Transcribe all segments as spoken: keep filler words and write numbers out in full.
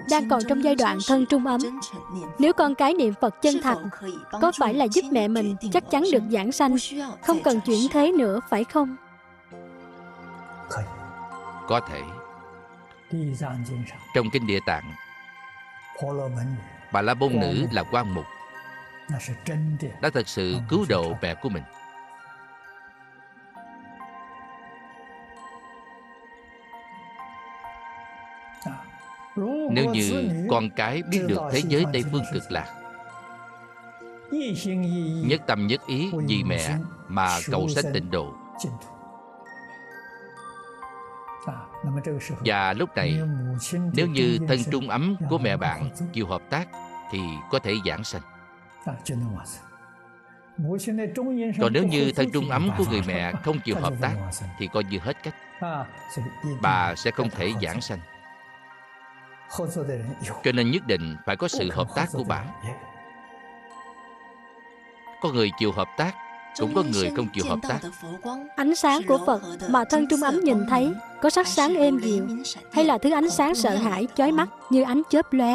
đang còn trong giai đoạn thân trung ấm. Nếu con cái niệm Phật chân thành, có phải là giúp mẹ mình chắc chắn được giảng sanh, không cần chuyển thế nữa, phải không? Có thể. Trong Kinh Địa Tạng, Bà La Môn Nữ là Quan Mục đã thật sự cứu độ mẹ của mình. Nếu như con cái biết được thế giới Tây Phương Cực Lạc, nhất tâm nhất ý vì mẹ mà cầu sanh tịnh độ, và lúc này nếu như thân trung ấm của mẹ bạn chịu hợp tác thì có thể giảng sanh. Còn nếu như thân trung ấm của người mẹ không chịu hợp tác thì coi như hết cách, bà sẽ không thể giảng sanh. Cho nên nhất định phải có sự hợp tác của bà. Có người chịu hợp tác, cũng có người không chịu hợp tác. Ánh sáng của Phật mà thân trung ấm nhìn thấy có sắc sáng êm dịu, hay là thứ ánh sáng sợ hãi, chói mắt như ánh chớp lóe?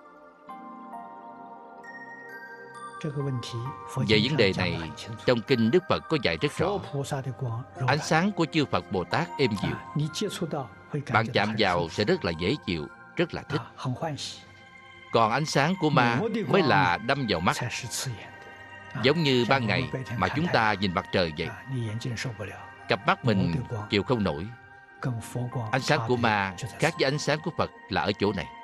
Về vấn đề này, trong Kinh Đức Phật có dạy rất rõ. Ánh sáng của chư Phật Bồ Tát êm dịu, bạn chạm vào sẽ rất là dễ chịu, rất là thích. Còn ánh sáng của ma mới là đâm vào mắt, giống như ban ngày mà chúng ta nhìn mặt trời vậy. Cặp mắt mình chịu không nổi. Ánh sáng của ma khác với ánh sáng của Phật là ở chỗ này.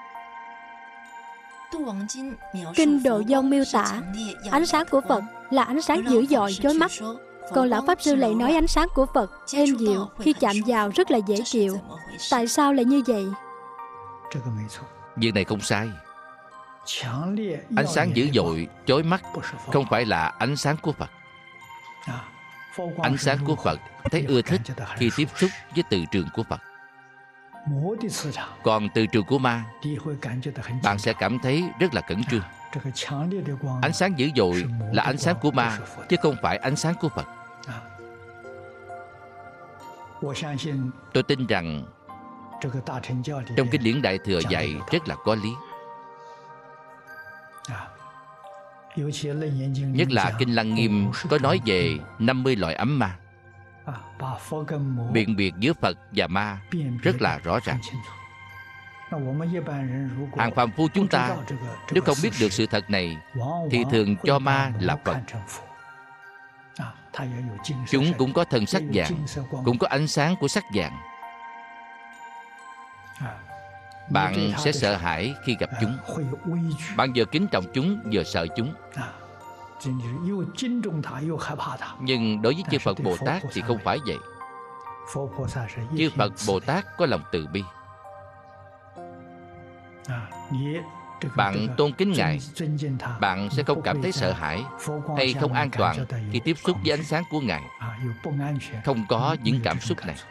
Kinh Độ Vong miêu tả ánh sáng của Phật là ánh sáng dữ dội chói mắt. Còn Lão Pháp Sư lại nói ánh sáng của Phật êm dịu, khi chạm vào rất là dễ chịu. Tại sao lại như vậy? Việc này không sai. Ánh sáng dữ dội, chói mắt không phải là ánh sáng của Phật. Ánh sáng của Phật thấy ưa thích khi tiếp xúc với từ trường của Phật. Còn từ trường của ma, bạn sẽ cảm thấy rất là cẩn trương. Ánh sáng dữ dội là ánh sáng của ma, chứ không phải ánh sáng của Phật. Tôi tin rằng trong Kinh điển Đại Thừa dạy rất là có lý. Nhất là Kinh Lăng Nghiêm có nói về năm mươi loại ấm ma. Biện biệt giữa Phật và ma rất là rõ ràng. Hàng phàm phu chúng ta nếu không biết được sự thật này thì thường cho ma là Phật. Chúng cũng có thân sắc vàng, cũng có ánh sáng của sắc vàng. Bạn sẽ sợ hãi khi gặp chúng. Bạn vừa kính trọng chúng, vừa sợ chúng. Nhưng đối với chư Phật Bồ Tát thì không phải vậy. Chư Phật Bồ Tát có lòng từ bi. Bạn tôn kính Ngài, bạn sẽ không cảm thấy sợ hãi hay không an toàn khi tiếp xúc với ánh sáng của Ngài. Không có những cảm xúc này.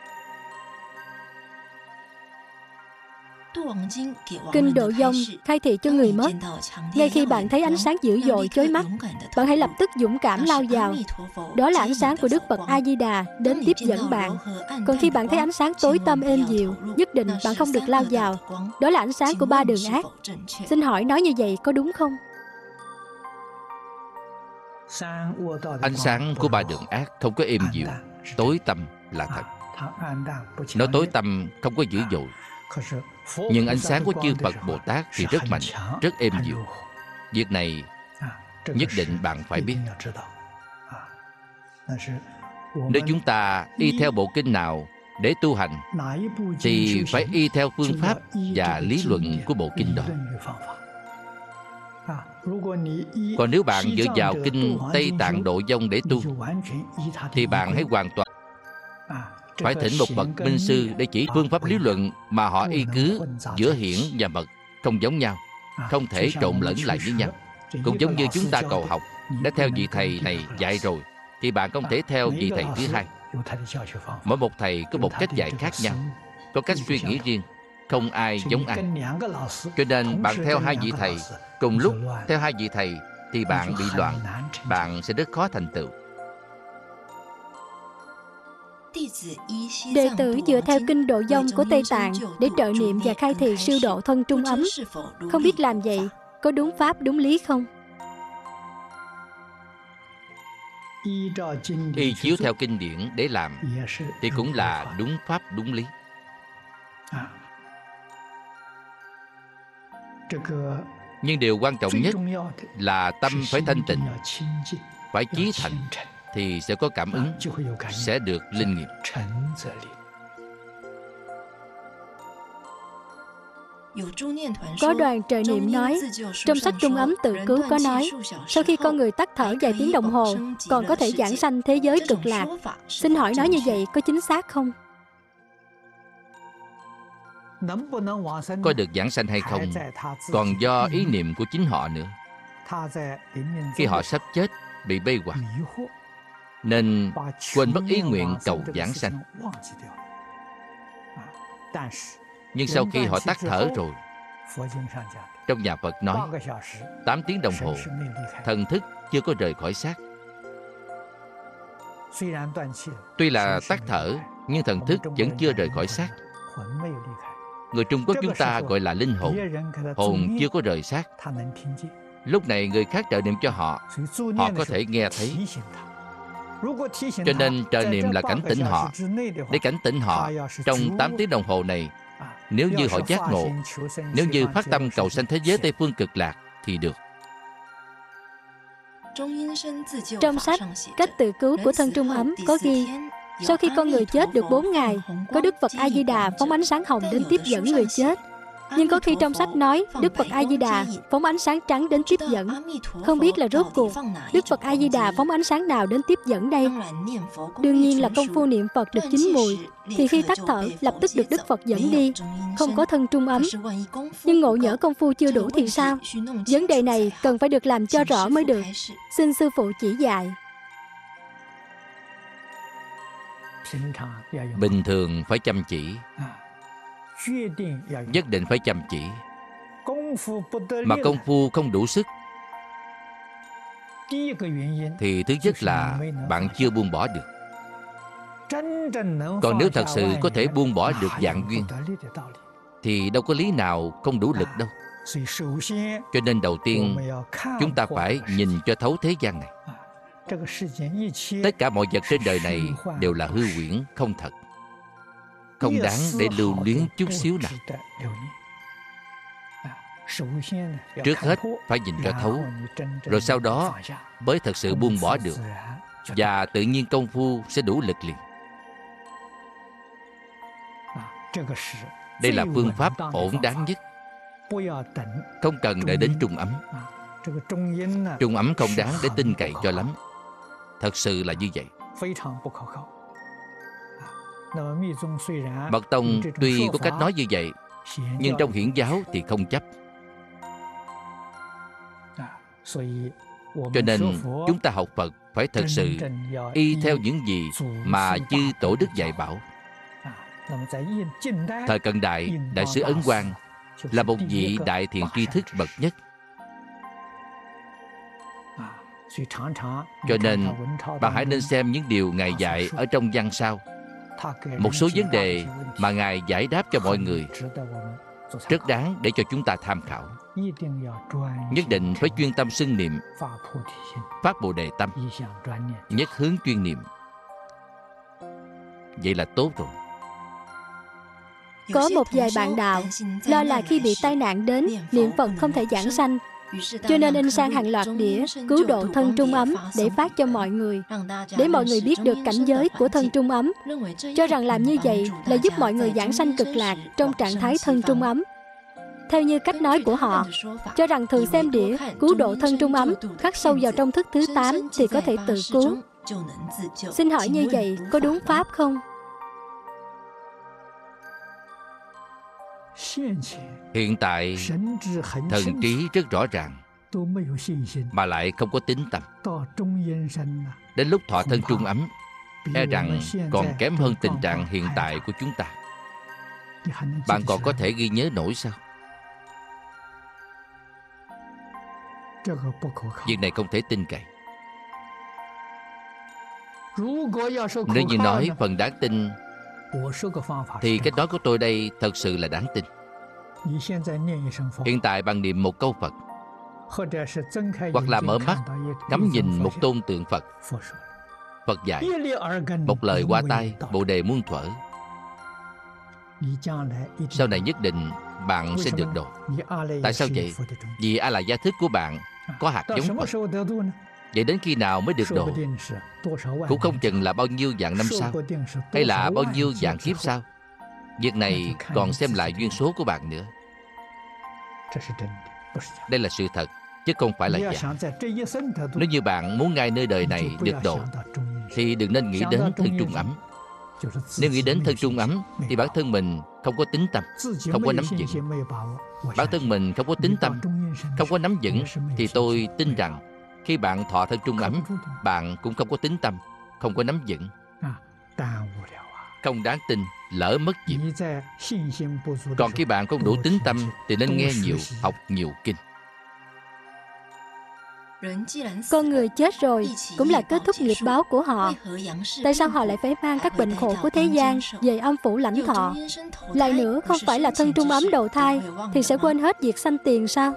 Kinh Độ Vong khai thị cho người mất. Ngay khi bạn thấy ánh sáng dữ dội chói mắt, bạn hãy lập tức dũng cảm lao vào. Đó là ánh sáng của Đức Phật A Di Đà đến tiếp dẫn bạn. Còn khi bạn thấy ánh sáng tối tăm êm dịu, nhất định bạn không được lao vào. Đó là ánh sáng của ba đường ác. Xin hỏi nói như vậy có đúng không? Ánh sáng của ba đường ác không có êm dịu, tối tăm là thật. Nó tối tăm không có dữ dội. Nhưng ánh sáng của chư Phật Bồ Tát thì rất mạnh, rất êm dịu. Việc này nhất định bạn phải biết. Nếu chúng ta y theo bộ kinh nào để tu hành thì phải y theo phương pháp và lý luận của bộ kinh đó. Còn nếu bạn dựa vào kinh Tây Tạng Độ Vong để tu thì bạn hãy hoàn toàn phải thỉnh một bậc minh sư để chỉ phương pháp lý luận mà họ y cứ giữa hiển và mật không giống nhau, không thể trộn lẫn lại với nhau. Cũng giống như chúng ta cầu học, đã theo vị thầy này dạy rồi thì bạn không thể theo vị thầy thứ hai. Mỗi một thầy có một cách dạy khác nhau, có cách suy nghĩ riêng, không ai giống ai. Cho nên bạn theo hai vị thầy cùng lúc, theo hai vị thầy thì bạn bị loạn, bạn sẽ rất khó thành tựu. Đệ tử dựa theo kinh Độ Dông của Tây Tạng để trợ niệm và khai thị siêu độ thân trung ấm. Không biết làm vậy có đúng pháp đúng lý không? Y chiếu theo kinh điển để làm thì cũng là đúng pháp đúng lý. Nhưng điều quan trọng nhất là tâm phải thanh tịnh, phải chí thành, thì sẽ có cảm ứng, sẽ được linh nghiệm. Có đoàn trợ niệm nói, trong sách Trung Ấm Tự Cứu có nói, sau khi con người tắt thở vài tiếng đồng hồ, còn có thể giảng sanh thế giới cực lạc. Xin hỏi nói như vậy có chính xác không? Có được giảng sanh hay không còn do ý niệm của chính họ nữa. Khi họ sắp chết, bị mê hoặc, nên quên mất ý nguyện cầu giảng sanh. Nhưng sau khi họ tắt thở rồi, trong nhà Phật nói, tám tiếng đồng hồ, thần thức chưa có rời khỏi xác. Tuy là tắt thở, nhưng thần thức vẫn chưa rời khỏi xác. Người Trung Quốc chúng ta gọi là linh hồn. Hồn chưa có rời xác. Lúc này người khác trợ niệm cho họ, họ có thể nghe thấy. Cho nên trợ niệm là cảnh tỉnh họ. Để cảnh tỉnh họ trong tám tiếng đồng hồ này, nếu như họ giác ngộ, nếu như phát tâm cầu sanh thế giới Tây Phương Cực Lạc thì được. Trong sách Cách Tự Cứu của Thân Trung Ấm có ghi, sau khi con người chết được bốn ngày, có Đức Phật A-di-đà phóng ánh sáng hồng đến tiếp dẫn người chết. Nhưng có khi trong sách nói Đức Phật A-di-đà phóng ánh sáng trắng đến tiếp dẫn. Không biết là rốt cuộc Đức Phật A-di-đà phóng ánh sáng nào đến tiếp dẫn đây? Đương nhiên là công phu niệm Phật được chín mùi, thì khi tắt thở lập tức được Đức Phật dẫn đi, không có thân trung ấm. Nhưng ngộ nhỡ công phu chưa đủ thì sao? Vấn đề này cần phải được làm cho rõ mới được. Xin sư phụ chỉ dạy. Bình thường phải chăm chỉ, nhất định phải chăm chỉ. Mà công phu không đủ sức thì thứ nhất là bạn chưa buông bỏ được. Còn nếu thật sự có thể buông bỏ được dạng duyên thì đâu có lý nào không đủ lực đâu. Cho nên đầu tiên chúng ta phải nhìn cho thấu thế gian này. Tất cả mọi vật trên đời này đều là hư huyễn, không thật, không đáng để lưu luyến chút xíu nào. Trước hết phải nhìn cho thấu, rồi sau đó mới thật sự buông bỏ được, và tự nhiên công phu sẽ đủ lực liền. Đây là phương pháp ổn đáng nhất. Không cần đợi đến trung ấm. Trung ấm không đáng để tin cậy cho lắm. Thật sự là như vậy. Mật Tông tuy có cách nói như vậy, nhưng trong hiển giáo thì không chấp. Cho nên chúng ta học Phật phải thật sự y theo những gì mà chư Tổ Đức dạy bảo. Thời cận đại, Đại sứ Ấn Quang là một vị đại thiện tri thức bậc nhất. Cho nên bạn hãy nên xem những điều Ngài dạy ở trong văn sao. Một số vấn đề mà Ngài giải đáp cho mọi người rất đáng để cho chúng ta tham khảo. Nhất định phải chuyên tâm xưng niệm, phát Bồ Đề tâm, nhất hướng chuyên niệm. Vậy là tốt rồi. Có một vài bạn đạo lo là khi bị tai nạn đến, niệm Phật không thể giảng sanh, cho nên in sang hàng loạt đĩa cứu độ thân trung ấm để phát cho mọi người, để mọi người biết được cảnh giới của thân trung ấm, cho rằng làm như vậy là giúp mọi người giảng sanh cực lạc trong trạng thái thân trung ấm. Theo như cách nói của họ, cho rằng thường xem đĩa cứu độ thân trung ấm khắc sâu vào trong thức thứ tám thì có thể tự cứu. Xin hỏi như vậy có đúng pháp không? Hiện tại thần trí rất rõ ràng, mà lại không có tín tâm. Đến lúc thọ thân trung ấm, e rằng còn kém hơn tình trạng hiện tại của chúng ta. Bạn còn có thể ghi nhớ nổi sao? Việc này không thể tin cậy. Nếu như nói phần đáng tin thì cách nói của tôi đây thật sự là đáng tin. Hiện tại bạn niệm một câu Phật, hoặc là mở mắt ngắm nhìn một tôn tượng Phật. Phật dạy một lời qua tai, bồ đề muôn thuở. Sau này nhất định bạn sẽ được độ. Tại sao vậy? Vì A Lại gia thức của bạn có hạt giống Phật. Vậy đến khi nào mới được độ? Cũng không chừng là bao nhiêu vạn năm sau, hay là bao nhiêu vạn kiếp sau. Việc này còn xem lại duyên số của bạn nữa. Đây là sự thật, chứ không phải là giả. Nếu như bạn muốn ngay nơi đời này được độ, thì đừng nên nghĩ đến thân trung ấm. Nếu nghĩ đến thân trung ấm thì bản thân mình không có tín tâm, không có nắm vững. Bản thân mình không có tín tâm, không có nắm vững, thì tôi tin rằng khi bạn thọ thân trung ấm, bạn cũng không có tín tâm, không có nắm vững. Không đáng tin, lỡ mất việc. Còn khi bạn không đủ tín tâm thì nên nghe nhiều, học nhiều kinh. Con người chết rồi cũng là kết thúc nghiệp báo của họ. Tại sao họ lại phải mang các bệnh khổ của thế gian về âm phủ lãnh thọ? Lại nữa, không phải là thân trung ấm đầu thai thì sẽ quên hết việc sanh tiền sao?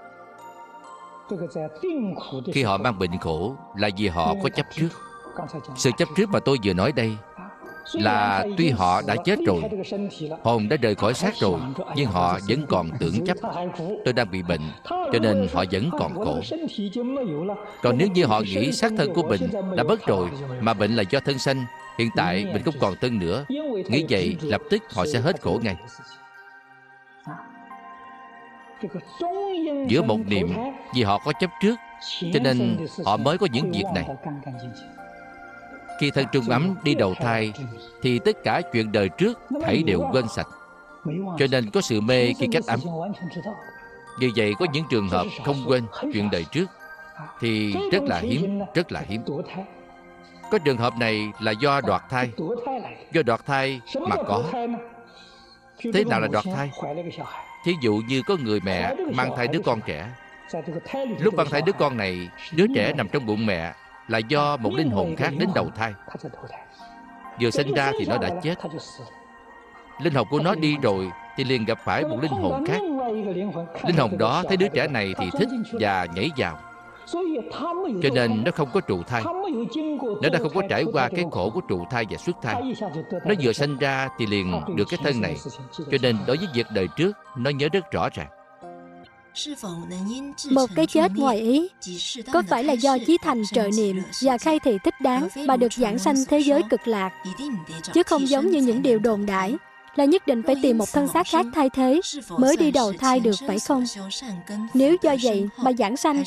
Khi họ mang bệnh khổ là vì họ có chấp trước. Sự chấp trước mà tôi vừa nói đây là tuy họ đã chết rồi, hồn đã rời khỏi xác rồi, nhưng họ vẫn còn tưởng chấp tôi đang bị bệnh, cho nên họ vẫn còn khổ. Còn nếu như họ nghĩ xác thân của mình đã mất rồi, mà bệnh là do thân sanh, hiện tại mình không còn thân nữa, nghĩ vậy lập tức họ sẽ hết khổ ngay. Giữa một niệm, vì họ có chấp trước, cho nên họ mới có những việc này. Khi thân trung ấm đi đầu thai thì tất cả chuyện đời trước thảy đều quên sạch, cho nên có sự mê khi cách ấm. Vì vậy có những trường hợp không quên chuyện đời trước thì rất là hiếm, rất là hiếm. Có trường hợp này là do đoạt thai. Do đoạt thai mà có. Thế nào là đoạt thai? Thí dụ như có người mẹ mang thai đứa con trẻ. Lúc mang thai đứa con này, đứa trẻ nằm trong bụng mẹ là do một linh hồn khác đến đầu thai. Vừa sinh ra thì nó đã chết. Linh hồn của nó đi rồi thì liền gặp phải một linh hồn khác. Linh hồn đó thấy đứa trẻ này thì thích và nhảy vào, cho nên nó không có trụ thai. Nó đã không có trải qua cái khổ của trụ thai và xuất thai. Nó vừa sinh ra thì liền được cái thân này, cho nên đối với việc đời trước nó nhớ rất rõ ràng. Một cái chết ngoài ý có phải là do chí thành trợ niệm và khai thị thích đáng mà được giảng sanh thế giới cực lạc, chứ không giống như những điều đồn đãi là nhất định phải tìm một thân xác khác thay thế mới đi đầu thai được, phải không? Nếu do vậy mà giảng sanh,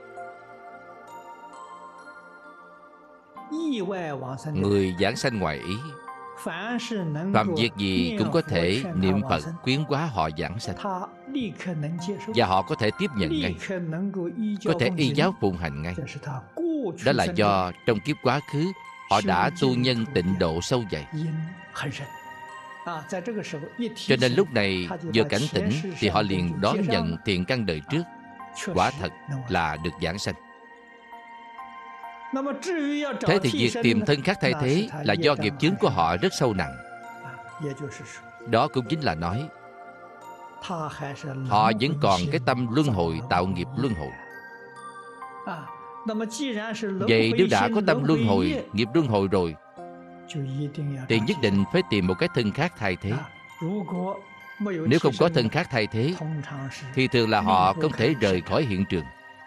người giảng sanh ngoài ý, phạm việc gì cũng có thể niệm Phật khuyến hóa họ giảng sanh, và họ có thể tiếp nhận ngay, có thể y giáo phụng hành ngay. Đó là do trong kiếp quá khứ họ đã tu nhân tịnh độ sâu dày. Cho nên lúc này vừa cảnh tỉnh thì họ liền đón nhận thiện căn đời trước, quả thật là được giảng sanh. Thế thì việc tìm thân khác thay thế là do nghiệp chướng của họ rất sâu nặng. Đó cũng chính là nói họ vẫn còn cái tâm luân hồi, tạo nghiệp luân hồi. Vậy nếu đã có tâm luân hồi, nghiệp luân hồi rồi thì nhất định phải tìm một cái thân khác thay thế. Nếu không có thân khác thay thế thì thường là họ không thể rời khỏi hiện trường.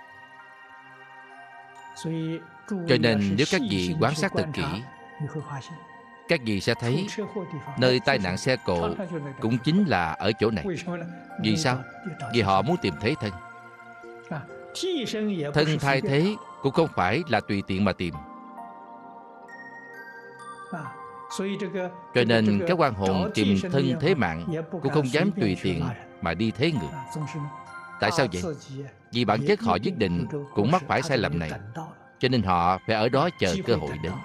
Cho nên nếu các vị quan sát thật kỹ, các vị sẽ thấy nơi tai nạn xe cộ cũng chính là ở chỗ này. Vì sao? Vì họ muốn tìm thấy thân. Thân thay thế cũng không phải là tùy tiện mà tìm. Cho nên các oan hồn tìm thân thế mạng cũng không dám tùy tiện mà đi thế người. Tại sao vậy? Vì bản chất họ nhất định cũng mắc phải sai lầm này, cho nên họ phải ở đó chờ cơ hội đến.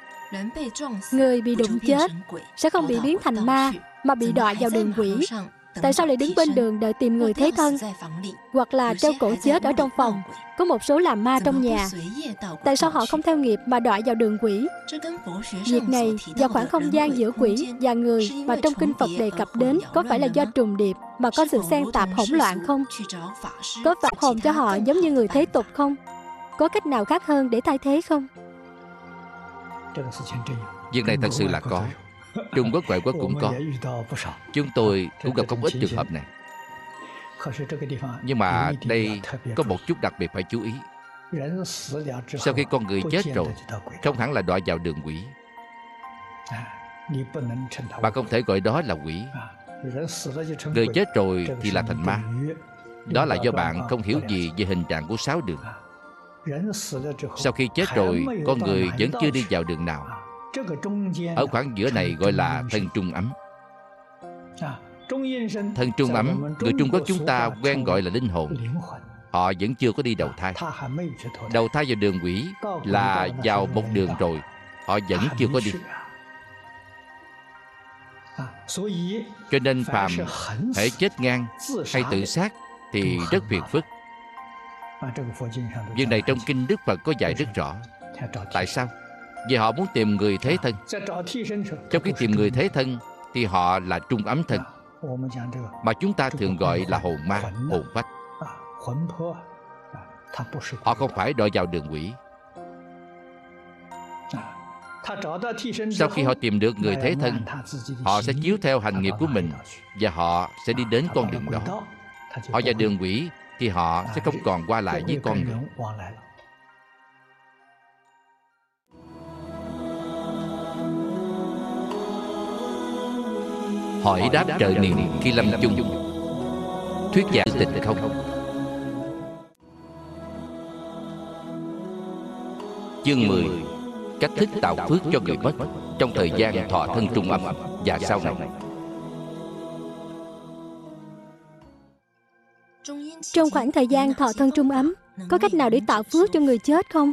Người bị đụng chết sẽ không bị biến thành ma, mà bị đọa vào đường quỷ. Tại sao lại đứng bên đường đợi tìm người thế thân? Hoặc là treo cổ chết ở trong phòng? Có một số làm ma trong nhà. Tại sao họ không theo nghiệp mà đọa vào đường quỷ? Việc này và khoảng không gian giữa quỷ và người mà trong kinh Phật đề cập đến có phải là do trùng điệp mà có sự xen tạp hỗn loạn không? Có phạt hồn cho họ giống như người thế tục không? Có cách nào khác hơn để thay thế không? Việc này thật sự là có. Trung Quốc, ngoại quốc cũng có. Chúng tôi cũng gặp không ít trường hợp này. Nhưng mà đây có một chút đặc biệt phải chú ý. Sau khi con người chết rồi, không hẳn là đọa vào đường quỷ. Bạn không thể gọi đó là quỷ. Người chết rồi thì là thành ma. Đó là do bạn không hiểu gì về hình trạng của sáu đường. Sau khi chết rồi, con người vẫn chưa đi vào đường nào. Ở khoảng giữa này gọi là thân trung ấm. Thân trung ấm, người Trung Quốc chúng ta quen gọi là linh hồn. Họ vẫn chưa có đi đầu thai. Đầu thai vào đường quỷ là vào một đường rồi, họ vẫn chưa có đi. Cho nên phàm hễ chết ngang hay tự sát thì rất phiền phức. Việc này trong kinh Đức Phật có dạy rất rõ. Tại sao? Vì họ muốn tìm người thế thân. Trong khi tìm người thế thân thì họ là trung ấm thân, mà chúng ta thường gọi là hồn ma, hồn phách. Họ không phải đọa vào đường quỷ. Sau khi họ tìm được người thế thân, họ sẽ chiếu theo hành nghiệp của mình và họ sẽ đi đến con đường đó. Họ vào đường quỷ thì họ sẽ không còn qua lại với con người. Hỏi đáp trợ niệm khi lâm chung. Thuyết giảng tịch không. Chương mười. Cách thức tạo phước cho người mất trong thời gian thọ thân trung âm và sau này. Trong khoảng thời gian thọ thân trung ấm, có cách nào để tạo phước cho người chết không?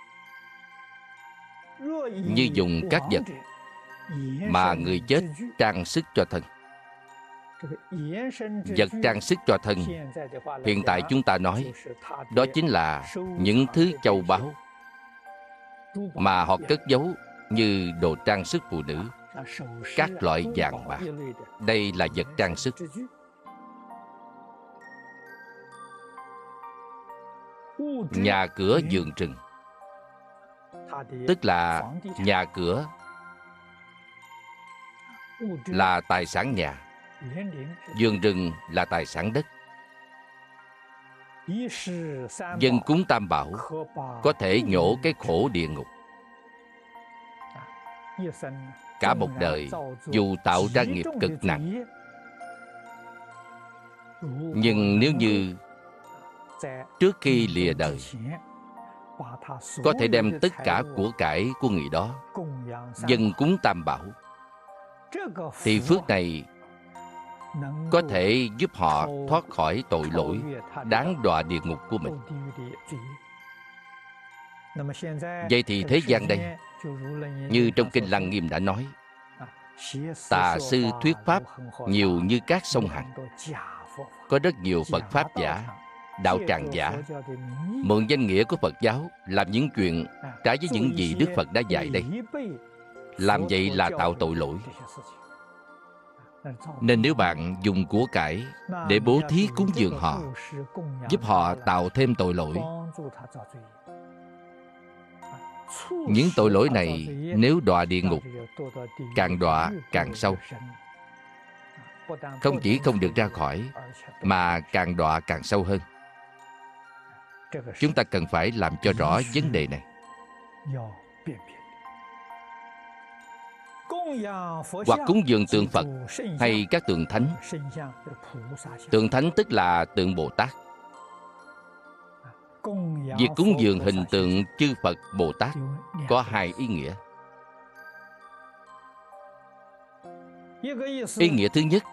Như dùng các vật mà người chết trang sức cho thân. Vật trang sức cho thân, hiện tại chúng ta nói, đó chính là những thứ châu báu mà họ cất giấu như đồ trang sức phụ nữ, các loại vàng bạc. Đây là vật trang sức. Nhà cửa vườn rừng, tức là nhà cửa là tài sản nhà, vườn rừng là tài sản đất. Dân cúng tam bảo có thể nhổ cái khổ địa ngục. Cả một đời dù tạo ra nghiệp cực nặng, nhưng nếu như trước khi lìa đời có thể đem tất cả của cải của người đó dâng cúng tam bảo, thì phước này có thể giúp họ thoát khỏi tội lỗi đáng đọa địa ngục của mình. Vậy thì thế gian đây, như trong kinh Lăng Nghiêm đã nói, tà sư thuyết pháp nhiều như các sông Hằng. Có rất nhiều Phật pháp giả, đạo tràng giả mượn danh nghĩa của Phật giáo làm những chuyện trái với những gì Đức Phật đã dạy đây. Làm vậy là tạo tội lỗi. Nên nếu bạn dùng của cải để bố thí cúng dường họ, giúp họ tạo thêm tội lỗi, những tội lỗi này nếu đọa địa ngục, càng đọa càng sâu. Không chỉ không được ra khỏi, mà càng đọa càng sâu hơn. Chúng ta cần phải làm cho rõ vấn đề này. Hoặc cúng dường tượng Phật hay các tượng thánh. Tượng thánh tức là tượng Bồ Tát. Việc cúng dường hình tượng chư Phật Bồ Tát có hai ý nghĩa. Ý nghĩa thứ nhất,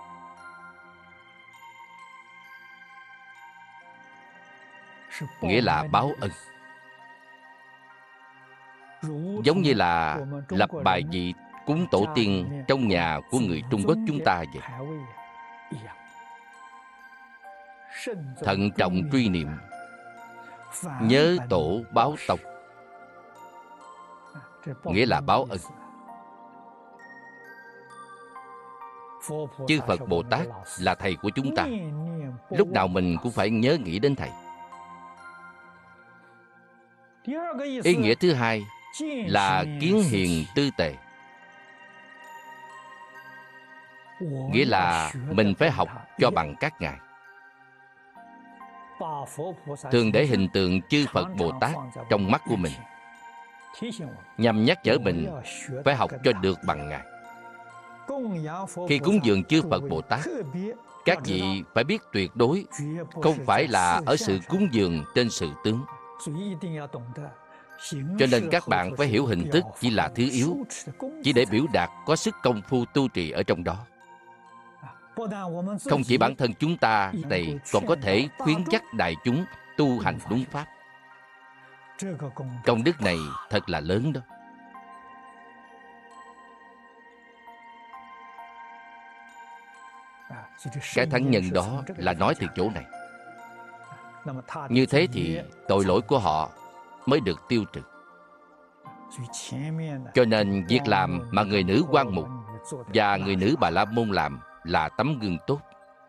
nghĩa là báo ân. Giống như là lập bài vị cúng tổ tiên trong nhà của người Trung Quốc chúng ta vậy. thận trọng truy niệm, nhớ tổ báo tông, nghĩa là báo ân. Chư Phật Bồ Tát là thầy của chúng ta, lúc nào mình cũng phải nhớ nghĩ đến thầy. Ý nghĩa thứ hai là kiến hiền tư tề, nghĩa là mình phải học cho bằng các ngài. Thường để hình tượng chư Phật Bồ Tát trong mắt của mình, nhằm nhắc nhở mình phải học cho được bằng ngài. Khi cúng dường chư Phật Bồ Tát, các vị phải biết tuyệt đối không phải là ở sự cúng dường trên sự tướng. Cho nên các bạn phải hiểu hình thức chỉ là thứ yếu, chỉ để biểu đạt có sức công phu tu trì ở trong đó. Không chỉ bản thân chúng ta này, còn có thể khuyến dắt đại chúng tu hành đúng pháp. Công đức này thật là lớn đó. Cái thắng nhân đó là nói từ chỗ này. Như thế thì tội lỗi của họ mới được tiêu trừ. Cho nên việc làm mà người nữ Quan Mục và người nữ Bà La Môn làm là tấm gương tốt.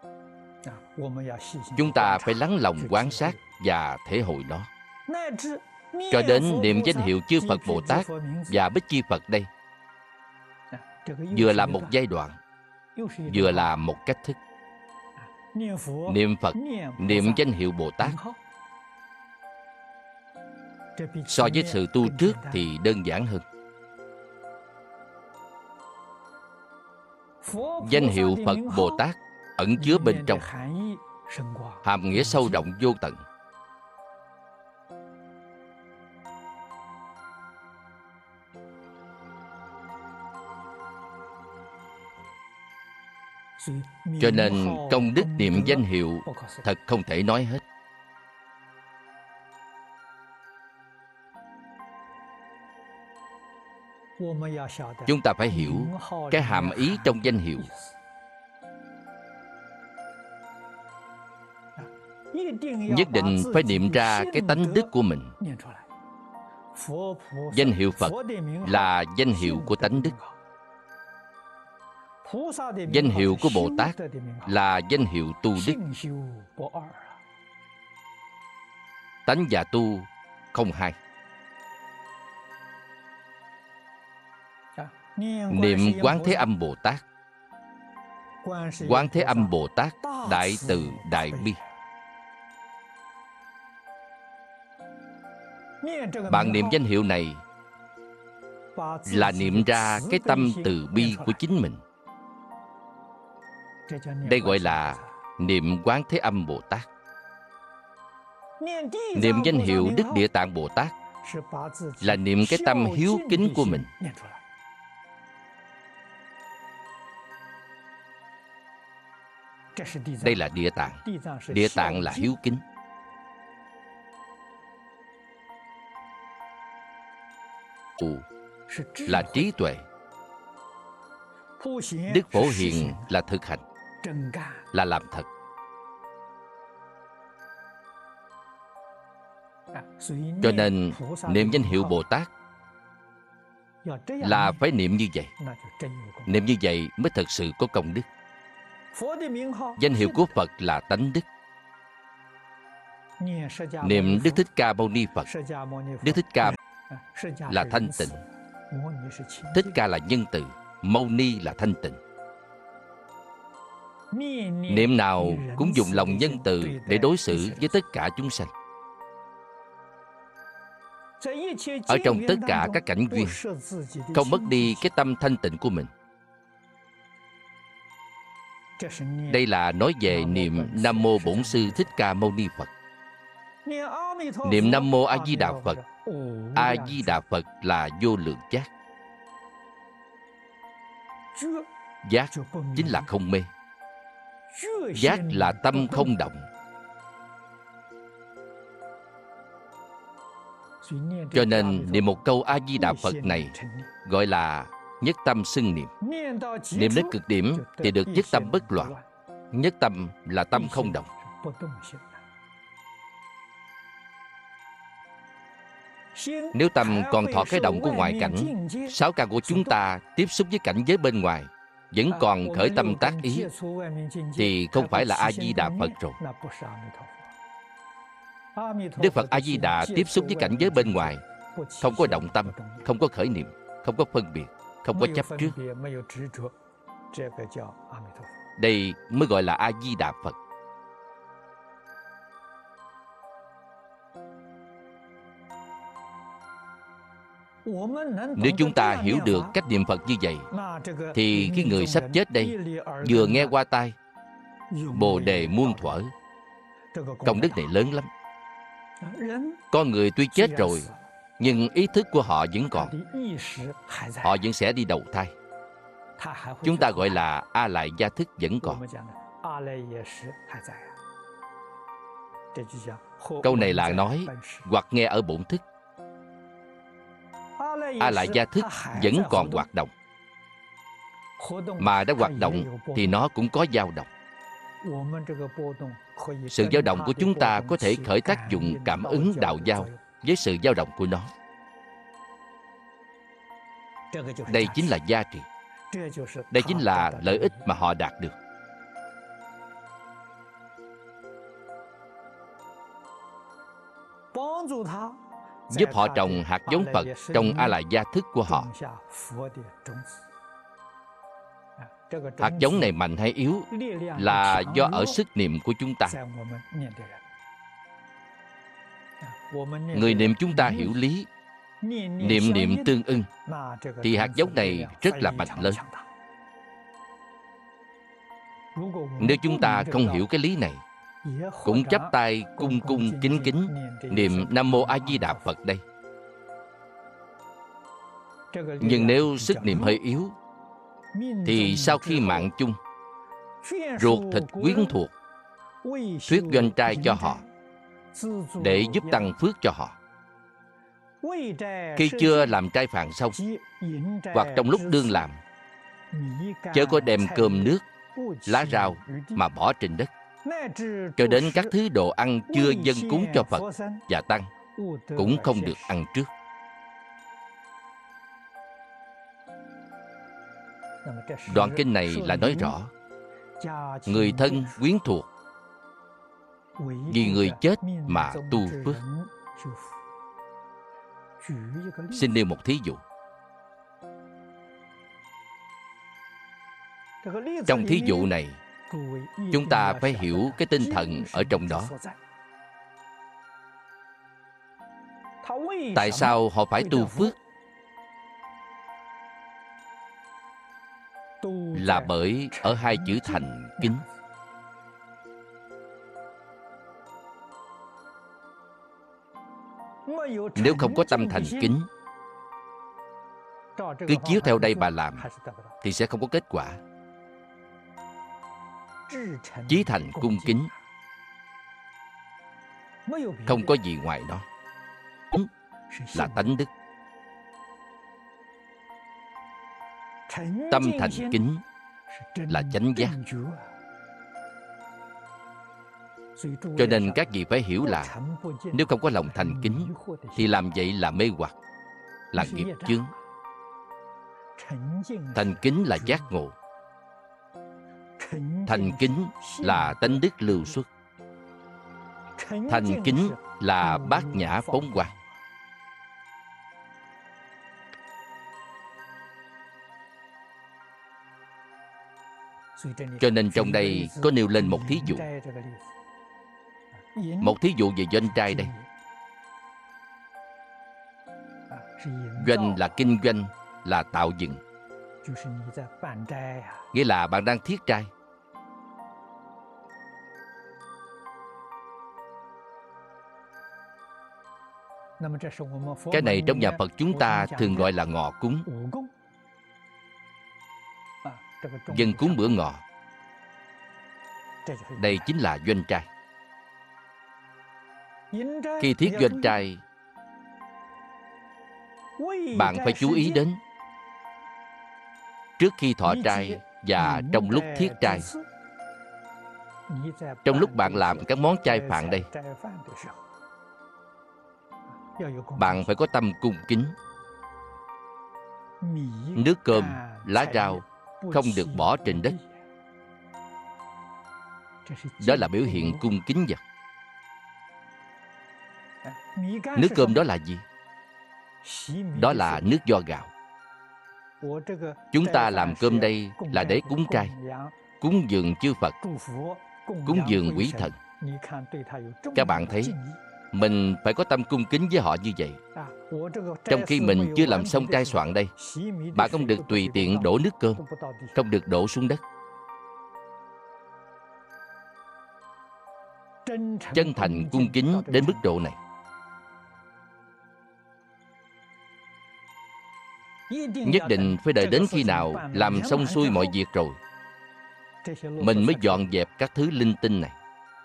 Chúng ta phải lắng lòng quan sát và thể hội nó. Cho đến niệm danh hiệu chư Phật Bồ Tát và Bích Chi Phật đây, vừa là một giai đoạn, vừa là một cách thức. Niệm Phật, niệm danh hiệu Bồ Tát, so với sự tu trước thì đơn giản hơn. Danh hiệu Phật Bồ Tát ẩn chứa bên trong hàm nghĩa sâu rộng vô tận. Cho nên công đức niệm danh hiệu thật không thể nói hết. Chúng ta phải hiểu cái hàm ý trong danh hiệu. Nhất định phải niệm ra cái tánh đức của mình. Danh hiệu Phật là danh hiệu của tánh đức. Danh hiệu của Bồ Tát là danh hiệu tu đức. Tánh và tu không hai. Niệm Quán Thế Âm Bồ Tát. Quán Thế Âm Bồ Tát đại từ đại bi. Bạn niệm danh hiệu này là niệm ra cái tâm từ bi của chính mình. Đây gọi là niệm Quán Thế Âm Bồ Tát. Niệm danh hiệu Đức Địa Tạng Bồ Tát là niệm cái tâm hiếu kính của mình. Đây là Địa Tạng. Địa Tạng là hiếu kính. Ù là trí tuệ. Đức Phổ Hiền là thực hành, là làm thật. Cho nên niệm danh hiệu Bồ Tát là phải niệm như vậy. Niệm như vậy mới thật sự có công đức. Danh hiệu của Phật là tánh đức. Niệm Đức Thích Ca Mâu Ni Phật. Đức Thích Ca là thanh tịnh. Thích Ca là nhân từ. Mâu Ni là thanh tịnh. Niệm nào cũng dùng lòng nhân từ để đối xử với tất cả chúng sanh. Ở trong tất cả các cảnh duyên, không mất đi cái tâm thanh tịnh của mình. Đây là nói về niệm Nam Mô Bổn Sư Thích Ca Mâu Ni Phật. Niệm Nam Mô A Di Đà Phật. A Di Đà Phật là vô lượng giác. Giác chính là không mê. Giác là tâm không động. Cho nên niệm một câu A Di Đà Phật này gọi là nhất tâm xưng niệm. Niệm đến cực điểm thì được nhất tâm bất loạn. Nhất tâm là tâm không động. Nếu tâm còn thọ cái động của ngoại cảnh, sáu căn của chúng ta tiếp xúc với cảnh giới bên ngoài vẫn còn khởi tâm tác ý, thì không phải là A-di-đà Phật rồi. Đức Phật A-di-đà tiếp xúc với cảnh giới bên ngoài, không có động tâm, không có khởi niệm, không có phân biệt, không có chấp trước. Đây mới gọi là A-di-đà Phật. Nếu chúng ta hiểu được cách niệm Phật như vậy, thì cái người sắp chết đây vừa nghe qua tai Bồ đề muôn thuở, công đức này lớn lắm. Con người tuy chết rồi, nhưng ý thức của họ vẫn còn, họ vẫn sẽ đi đầu thai. Chúng ta gọi là A lại gia thức vẫn còn. Câu này là nói hoặc nghe ở bổn thức. A lại gia thức vẫn còn hoạt động, mà đã hoạt động thì nó cũng có dao động. Sự dao động của chúng ta có thể khởi tác dụng cảm ứng đạo giao với sự dao động của nó. Đây chính là giá trị. Đây chính là lợi ích mà họ đạt được. Giúp họ trồng hạt giống Phật trong A lại gia thức của họ. Hạt giống này mạnh hay yếu là do ở sức niệm của chúng ta. Người niệm chúng ta hiểu lý, niệm niệm tương ưng, thì hạt giống này rất là mạnh lớn. Nếu chúng ta không hiểu cái lý này, cũng chắp tay cung cung kính kính niệm Nam Mô A Di Đà Phật đây, nhưng nếu sức niệm hơi yếu, thì sau khi mạng chung, ruột thịt quyến thuộc, thuyết doanh trai cho họ, để giúp tăng phước cho họ. Khi chưa làm trai phàn xong, hoặc trong lúc đương làm, chớ có đem cơm nước, lá rau mà bỏ trên đất, cho đến các thứ đồ ăn chưa dâng cúng cho Phật và Tăng cũng không được ăn trước. Đoạn kinh này là nói rõ, người thân quyến thuộc vì người chết mà tu phước. Xin nêu một thí dụ. Trong thí dụ này, chúng ta phải hiểu cái tinh thần ở trong đó. Tại sao họ phải tu phước? Là bởi ở hai chữ thành kính. Nếu không có tâm thành kính, cứ chiếu theo đây mà làm, thì sẽ không có kết quả. Chí thành cung kính, không có gì ngoài nó, là tánh đức. Tâm thành kính là chánh giác. Cho nên các vị phải hiểu là nếu không có lòng thành kính, thì làm vậy là mê hoặc, là nghiệp chướng. Thành kính là giác ngộ. Thành kính là tánh đức lưu xuất. Thành kính là bát nhã phóng quang. Cho nên trong đây có nêu lên một thí dụ. Một thí dụ về doanh trai đây. Doanh là kinh doanh, là tạo dựng. Nghĩa là bạn đang thiết trai. Cái này trong nhà Phật chúng ta thường gọi là ngọ cúng. Dân cúng bữa ngọ. Đây chính là doanh trai. Khi thiết doanh trai, bạn phải chú ý đến trước khi thọ trai và trong lúc thiết trai, Trong lúc bạn làm các món chay phạn đây, bạn phải có tâm cung kính. Nước cơm, lá rau không được bỏ trên đất. Đó là biểu hiện cung kính vật. Nước cơm đó là gì? Đó là nước vo gạo. Chúng ta làm cơm đây là để cúng chay, cúng dường chư Phật, cúng dường quý thần. Các bạn thấy, mình phải có tâm cung kính với họ như vậy. Trong khi mình chưa làm xong chay soạn đây, bạn không được tùy tiện đổ nước cơm, không được đổ xuống đất. Chân thành cung kính đến mức độ này, nhất định phải đợi đến khi nào làm xong xuôi mọi việc rồi, mình mới dọn dẹp các thứ linh tinh này.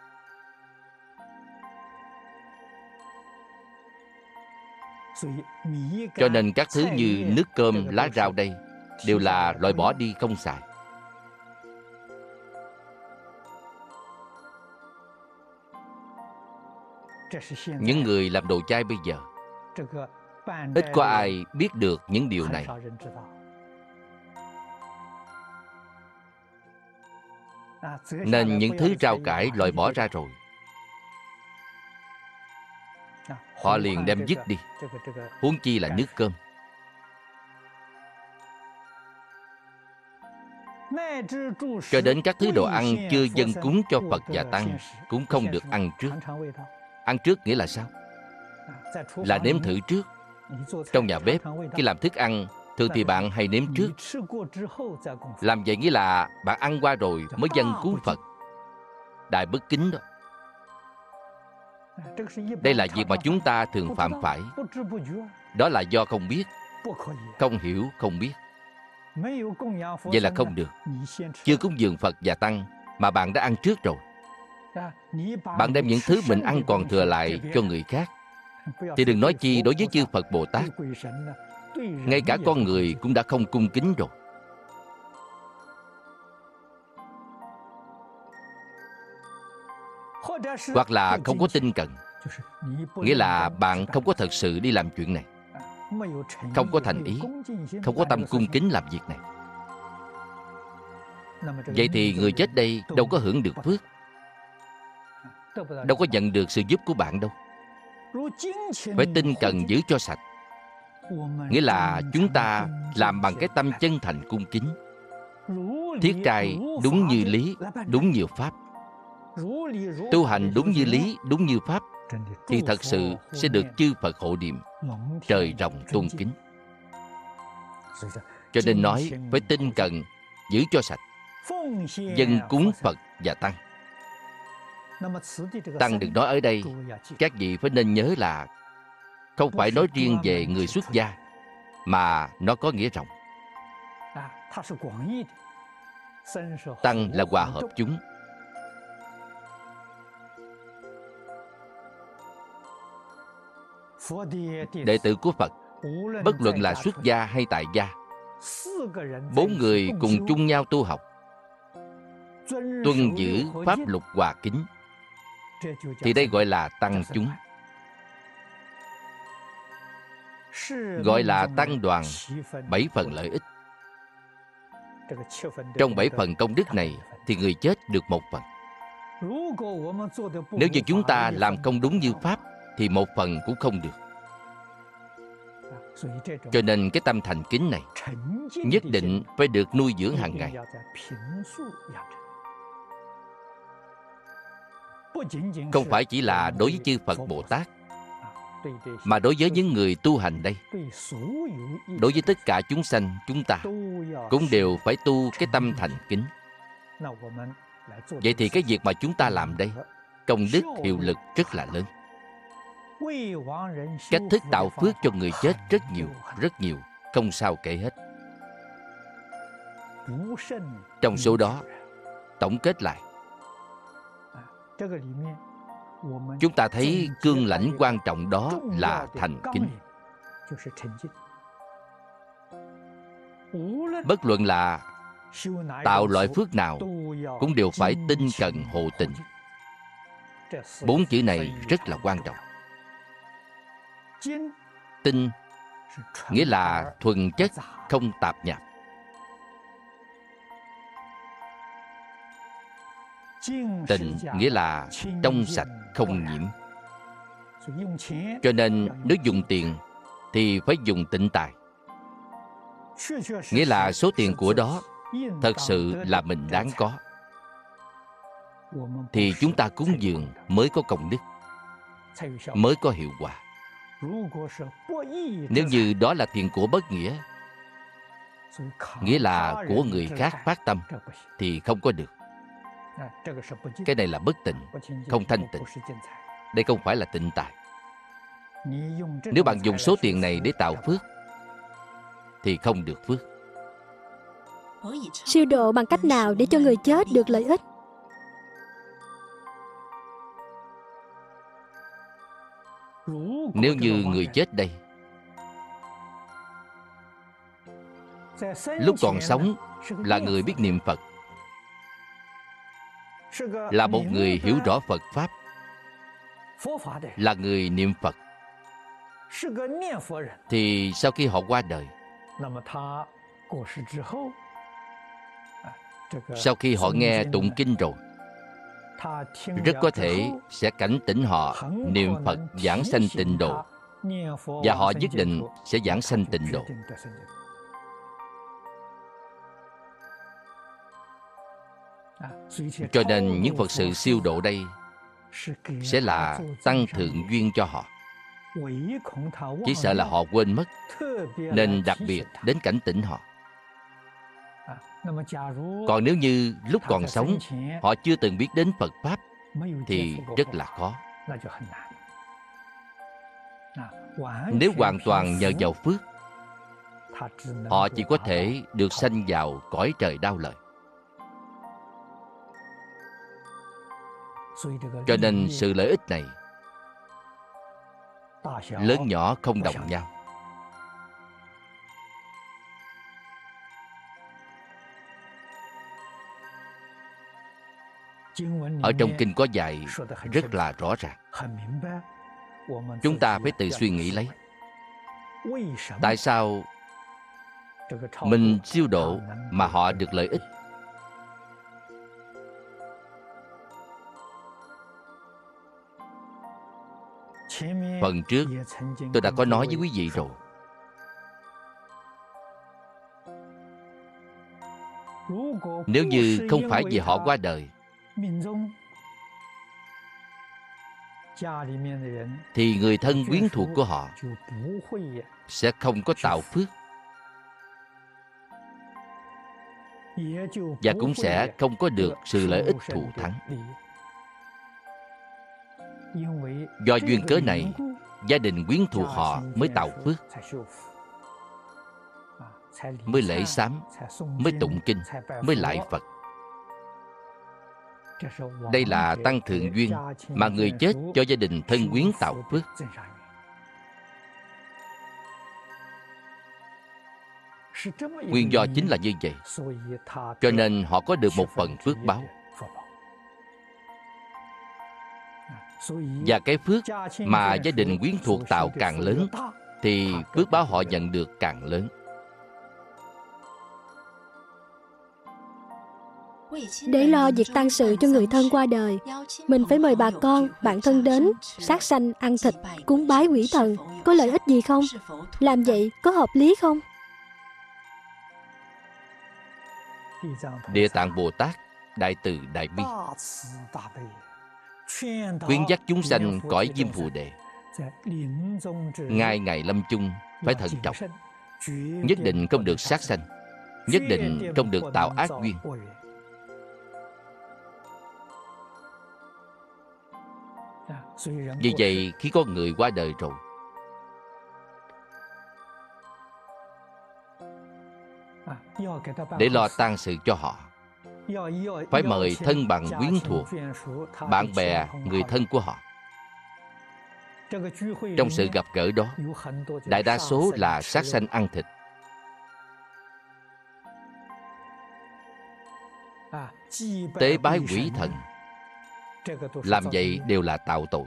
Cho nên các thứ như nước cơm, lá rau đây đều là loại bỏ đi không xài. Những người làm đồ chay bây giờ, ít có ai biết được những điều này. Nên những thứ rau cải loại bỏ ra rồi, họ liền đem dứt đi, huống chi là nước cơm. Cho đến các thứ đồ ăn chưa dâng cúng cho Phật và Tăng cũng không được ăn trước. Ăn trước nghĩa là sao? Là nếm thử trước. Trong nhà bếp, khi làm thức ăn, thường thì bạn hay nếm trước. Làm vậy nghĩa là bạn ăn qua rồi mới dâng cúng Phật. Đại bất kính đó. Đây là việc mà chúng ta thường phạm phải. Đó là do không biết, không hiểu, không biết. Vậy là không được. Chưa cúng dường Phật và Tăng mà bạn đã ăn trước rồi. Bạn đem những thứ mình ăn còn thừa lại cho người khác, thì đừng nói chi đối với chư Phật Bồ Tát. Ngay cả con người cũng đã không cung kính rồi. Hoặc là không có tinh cần, nghĩa là bạn không có thật sự đi làm chuyện này, không có thành ý, không có tâm cung kính làm việc này. Vậy thì người chết đây đâu có hưởng được phước, đâu có nhận được sự giúp của bạn đâu. Phải tinh cần giữ cho sạch, nghĩa là chúng ta làm bằng cái tâm chân thành cung kính, thiết trai đúng như lý, đúng như pháp, tu hành đúng như lý, đúng như pháp, thì thật sự sẽ được chư Phật hộ niệm, trời rộng tôn kính. Cho nên nói phải tinh cần giữ cho sạch, dâng cúng Phật và Tăng. Tăng được nói ở đây, các vị phải nên nhớ là không phải nói riêng về người xuất gia, mà nó có nghĩa rộng. Tăng là hòa hợp chúng. Đệ tử của Phật, bất luận là xuất gia hay tại gia, bốn người cùng chung nhau tu học, tuân giữ pháp luật hòa kính, thì đây gọi là tăng chúng, gọi là tăng đoàn, bảy phần lợi ích. Trong bảy phần công đức này thì người chết được một phần. Nếu như chúng ta làm không đúng như pháp thì một phần cũng không được. Cho nên cái tâm thành kính này nhất định phải được nuôi dưỡng hàng ngày. Không phải chỉ là đối với chư Phật Bồ Tát, mà đối với những người tu hành đây, đối với tất cả chúng sanh chúng ta cũng đều phải tu cái tâm thành kính. Vậy thì cái việc mà chúng ta làm đây, công đức hiệu lực rất là lớn. Cách thức tạo phước cho người chết rất nhiều, rất nhiều, không sao kể hết. Trong số đó, tổng kết lại, chúng ta thấy cương lãnh quan trọng đó là thành kính. Bất luận là tạo loại phước nào cũng đều phải tinh cần hộ tình. Bốn chữ này rất là quan trọng. Tinh nghĩa là thuần chất, không tạp nhạp. Tịnh nghĩa là trong sạch, không nhiễm. Cho nên nếu dùng tiền thì phải dùng tịnh tài. Nghĩa là số tiền của đó thật sự là mình đáng có, thì chúng ta cúng dường mới có công đức, mới có hiệu quả. Nếu như đó là tiền của bất nghĩa, nghĩa là của người khác phát tâm, thì không có được. Cái này là bất tịnh, không thanh tịnh. Đây không phải là tịnh tài. Nếu bạn dùng số tiền này để tạo phước thì không được phước. Siêu độ bằng cách nào để cho người chết được lợi ích? Nếu như người chết đây lúc còn sống là người biết niệm Phật, là một người hiểu rõ Phật Pháp, là người niệm Phật, thì sau khi họ qua đời, sau khi họ nghe tụng kinh rồi, rất có thể sẽ cảnh tỉnh họ niệm Phật giảng sanh tịnh độ, và họ nhất định sẽ giảng sanh tịnh độ. Cho nên những Phật sự siêu độ đây sẽ là tăng thượng duyên cho họ. Chỉ sợ là họ quên mất, nên đặc biệt đến cảnh tỉnh họ. Còn nếu như lúc còn sống họ chưa từng biết đến Phật Pháp thì rất là khó. Nếu hoàn toàn nhờ vào phước, họ chỉ có thể được sanh vào cõi trời đau lợi. Cho nên sự lợi ích này lớn nhỏ không đồng nhau. Ở trong kinh có dạy rất là rõ ràng. Chúng ta phải tự suy nghĩ lấy, tại sao mình siêu độ mà họ được lợi ích? Phần trước tôi đã có nói với quý vị rồi. Nếu như không phải vì họ qua đời, thì người thân quyến thuộc của họ sẽ không có tạo phước, và cũng sẽ không có được sự lợi ích thù thắng. Do duyên cớ này, gia đình quyến thuộc họ mới tạo phước, mới lễ sám, mới tụng kinh, mới lại Phật. Đây là tăng thượng duyên mà người chết cho gia đình thân quyến tạo phước. Nguyên do chính là như vậy, cho nên họ có được một phần phước báo. Và cái phước mà gia đình quyến thuộc tạo càng lớn, thì phước báo họ nhận được càng lớn. Để lo việc tang sự cho người thân qua đời, mình phải mời bà con, bạn thân đến, sát sanh, ăn thịt, cúng bái quỷ thần. Có lợi ích gì không? Làm vậy có hợp lý không? Địa Tạng Bồ Tát đại từ đại bi, khuyến dắt chúng sanh cõi Diêm Phù Đề, ngay ngày lâm chung phải thận trọng, nhất định không được sát sanh, nhất định không được tạo ác duyên. Vì vậy khi có người qua đời rồi, để lo tang sự cho họ, phải mời thân bằng quyến thuộc, bạn bè, người thân của họ. Trong sự gặp gỡ đó, đại đa số là sát sanh ăn thịt. tế bái quỷ thần. Làm vậy đều là tạo tội.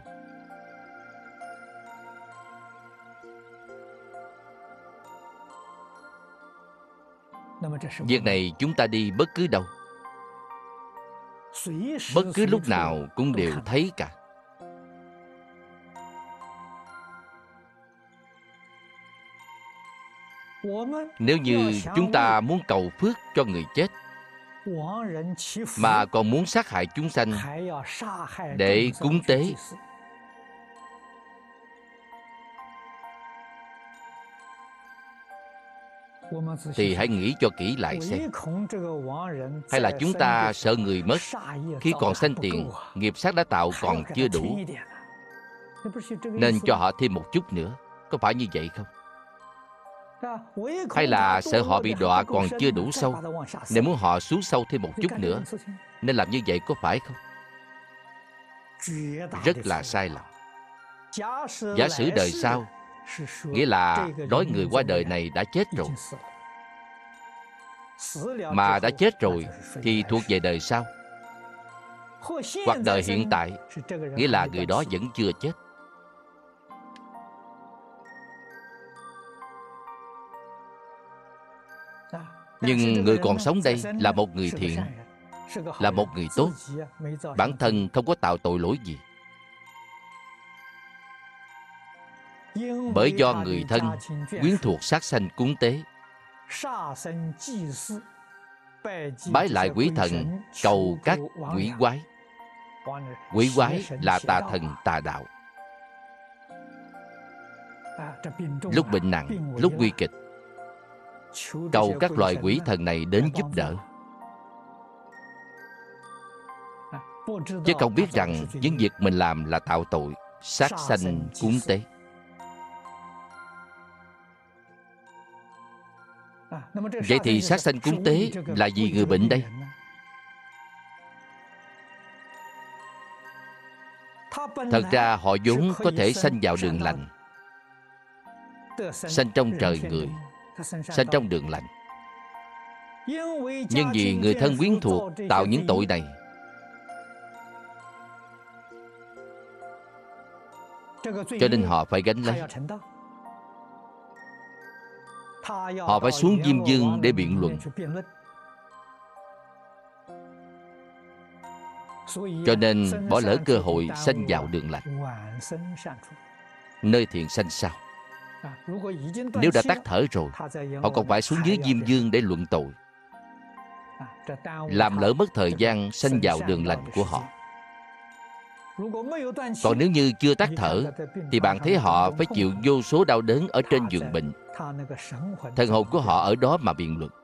Việc này chúng ta đi bất cứ đâu, bất cứ lúc nào cũng đều thấy cả. Nếu như chúng ta muốn cầu phước cho người chết, mà còn muốn sát hại chúng sanh để cúng tế, thì hãy nghĩ cho kỹ lại xem. Hay là chúng ta sợ người mất khi còn sanh tiền, nghiệp sát đã tạo còn chưa đủ, nên cho họ thêm một chút nữa, có phải như vậy không? Hay là sợ họ bị đọa còn chưa đủ sâu, nên muốn họ xuống sâu thêm một chút nữa, nên làm như vậy, có phải không? Rất là sai lầm. Giả sử đời sau, nghĩa là nói người qua đời này đã chết rồi. Mà đã chết rồi thì thuộc về đời sau. Hoặc đời hiện tại, nghĩa là người đó vẫn chưa chết. Nhưng người còn sống đây là một người thiện, là một người tốt, bản thân không có tạo tội lỗi gì. Bởi do người thân, quyến thuộc sát sanh cúng tế, bái lại quỷ thần, cầu các quỷ quái. Quỷ quái là tà thần tà đạo. Lúc bệnh nặng, lúc nguy kịch, cầu các loài quỷ thần này đến giúp đỡ. Chứ không biết rằng những việc mình làm là tạo tội, sát sanh cúng tế. Vậy thì sát sanh cúng tế là vì người bệnh đây? Thật ra họ vốn có thể sanh vào đường lành, sanh trong trời người, sanh trong đường lành. Nhưng vì người thân quyến thuộc tạo những tội này, cho nên họ phải gánh lấy. Họ phải xuống Diêm Vương để biện luận. Cho nên bỏ lỡ cơ hội sanh vào đường lành, nơi thiện sanh sao. Nếu đã tắt thở rồi, họ còn phải xuống dưới Diêm Vương để luận tội, làm lỡ mất thời gian sanh vào đường lành của họ. Còn nếu như chưa tắt thở, thì bạn thấy họ phải chịu vô số đau đớn ở trên giường bệnh. Thần hồn của họ ở đó mà biện luận.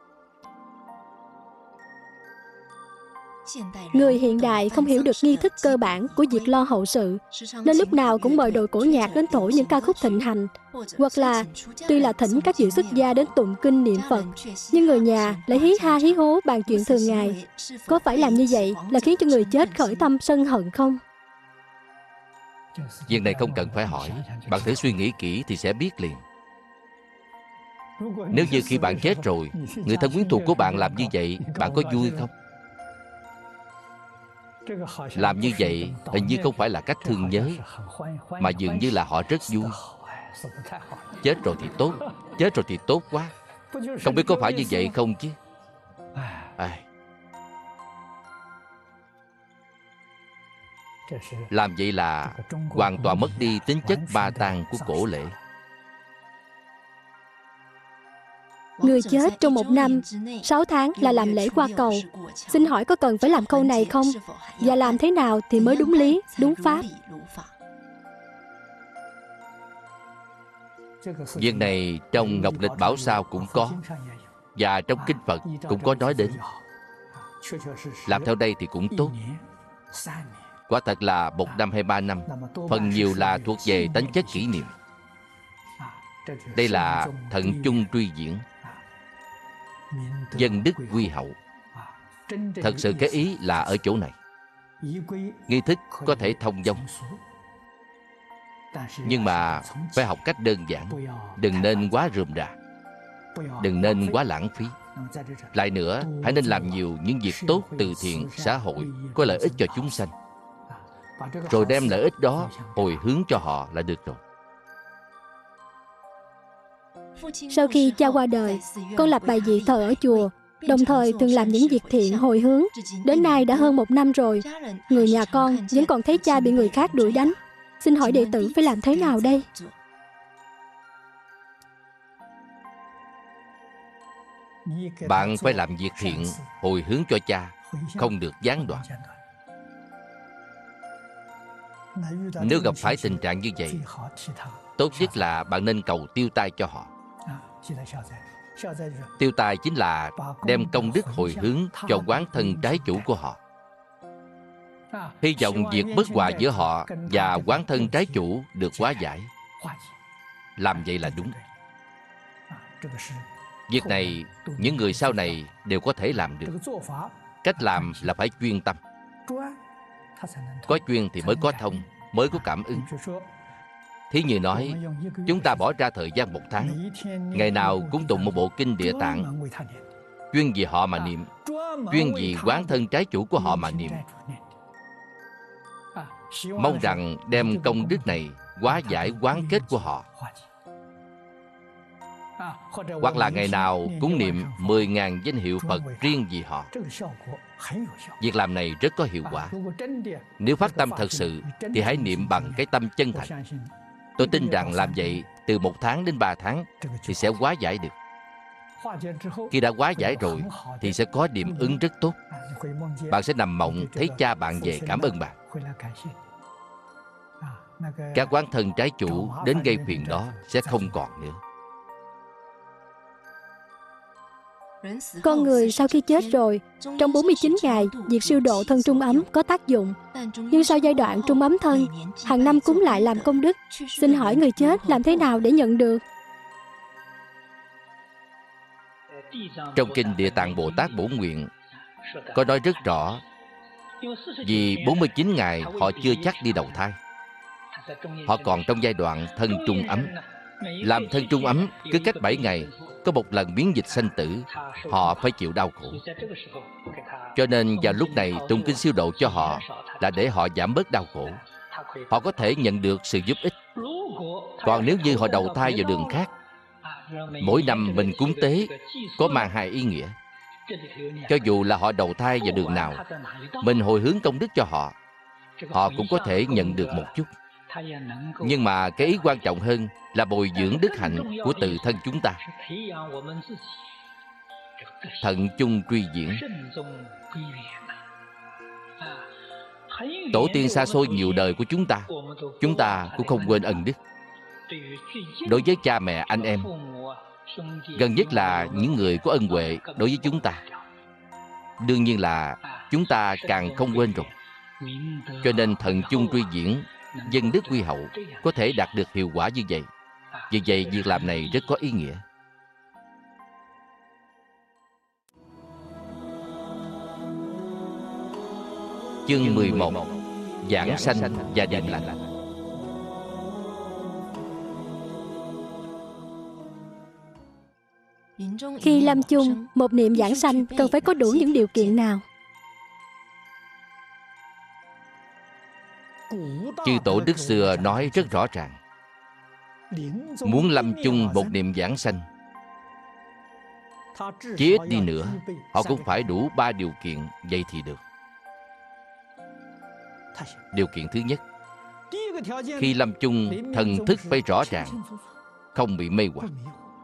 Người hiện đại không hiểu được nghi thức cơ bản của việc lo hậu sự, nên lúc nào cũng mời đội cổ nhạc đến thổi những ca khúc thịnh hành, hoặc là tuy là thỉnh các vị xuất gia đến tụng kinh niệm Phật, nhưng người nhà lại hí ha hí hố bàn chuyện thường ngày. Có phải làm như vậy là khiến cho người chết khởi tâm sân hận không? Việc này không cần phải hỏi, bạn thử suy nghĩ kỹ thì sẽ biết liền. Nếu như khi bạn chết rồi, người thân quyến thuộc của bạn làm như vậy, bạn có vui không? Làm như vậy hình như không phải là cách thương nhớ, mà dường như là họ rất vui. Chết rồi thì tốt, chết rồi thì tốt quá. Không biết có phải như vậy không chứ? À, làm vậy là hoàn toàn mất đi tính chất ba tang của cổ lễ. Người chết trong một năm, sáu tháng là làm lễ qua cầu. Xin hỏi có cần phải làm câu này không? Và làm thế nào thì mới đúng lý, đúng pháp? Việc này trong Ngọc Lịch Bảo Sao cũng có, và trong Kinh Phật cũng có nói đến. Làm theo đây thì cũng tốt. Quả thật là một năm hay ba năm, phần nhiều là thuộc về tánh chất kỷ niệm. Đây là thận chung truy diễn, dân đức quy hậu. Thật sự cái ý là ở chỗ này. Nghi thức có thể thông dong, nhưng mà phải học cách đơn giản, đừng nên quá rườm rà. đừng nên quá lãng phí. Lại nữa, hãy nên làm nhiều những việc tốt từ thiện xã hội có lợi ích cho chúng sanh, rồi đem lợi ích đó hồi hướng cho họ là được rồi. Sau khi cha qua đời, con lập bài vị thờ ở chùa, đồng thời thường làm những việc thiện hồi hướng. Đến nay đã hơn một năm rồi, người nhà con vẫn còn thấy cha bị người khác đuổi đánh. Xin hỏi đệ tử phải làm thế nào đây? Bạn phải làm việc thiện hồi hướng cho cha, không được gián đoạn. Nếu gặp phải tình trạng như vậy, tốt nhất là bạn nên cầu tiêu tai cho họ. Tiêu tai chính là đem công đức hồi hướng cho quán thân trái chủ của họ. Hy vọng việc bất hòa giữa họ và quán thân trái chủ được hóa giải. Làm vậy là đúng. Việc này, những người sau này đều có thể làm được. Cách làm là phải chuyên tâm. Có chuyên thì mới có thông, mới có cảm ứng. Thí như nói, chúng ta bỏ ra thời gian một tháng, ngày nào cũng tụng một bộ kinh Địa Tạng, chuyên vì họ mà niệm, chuyên vì quán thân trái chủ của họ mà niệm. Mong rằng đem công đức này hóa giải quán kết của họ. Hoặc là ngày nào cũng niệm mười ngàn danh hiệu Phật riêng vì họ. Việc làm này rất có hiệu quả. Nếu phát tâm thật sự thì hãy niệm bằng cái tâm chân thành. Tôi tin rằng làm vậy từ một tháng đến ba tháng thì sẽ hóa giải được. Khi đã hóa giải rồi thì sẽ có điểm ứng rất tốt. Bạn sẽ nằm mộng thấy cha bạn về cảm ơn bạn. Các quán thân trái chủ đến gây phiền đó sẽ không còn nữa. Con người sau khi chết rồi, trong bốn mươi chín ngày, việc siêu độ thân trung ấm có tác dụng. Nhưng sau giai đoạn trung ấm thân, hàng năm cúng lại làm công đức. Xin hỏi người chết làm thế nào để nhận được? Trong kinh Địa Tạng Bồ Tát Bổn Nguyện có nói rất rõ, vì bốn mươi chín ngày họ chưa chắc đi đầu thai. Họ còn trong giai đoạn thân trung ấm. Làm thân trung ấm cứ cách bảy ngày có một lần biến dịch sanh tử, họ phải chịu đau khổ. Cho nên vào lúc này tụng kinh siêu độ cho họ là để họ giảm bớt đau khổ. Họ có thể nhận được sự giúp ích. Còn nếu như họ đầu thai vào đường khác, mỗi năm mình cúng tế có mang hai ý nghĩa. Cho dù là họ đầu thai vào đường nào, mình hồi hướng công đức cho họ, họ cũng có thể nhận được một chút. Nhưng mà cái ý quan trọng hơn là bồi dưỡng đức hạnh của tự thân chúng ta. Thận chung truy diễn. Tổ tiên xa xôi nhiều đời của chúng ta, chúng ta cũng không quên ân đức. Đối với cha mẹ, anh em, gần nhất là những người có ân huệ đối với chúng ta, đương nhiên là chúng ta càng không quên rồi. Cho nên thận chung truy diễn, dân đức quy hậu có thể đạt được hiệu quả như vậy. Vì vậy việc làm này rất có ý nghĩa. Chương mười một. Giảng sanh và điềm lành. Khi lâm chung, một niệm giảng sanh cần phải có đủ những điều kiện nào? Chư tổ đức xưa nói rất rõ ràng, muốn lâm chung một niệm giảng sanh, chí ít đi nữa họ cũng phải đủ ba điều kiện, vậy thì được. Điều kiện thứ nhất, khi lâm chung thần thức phải rõ ràng, không bị mê hoặc.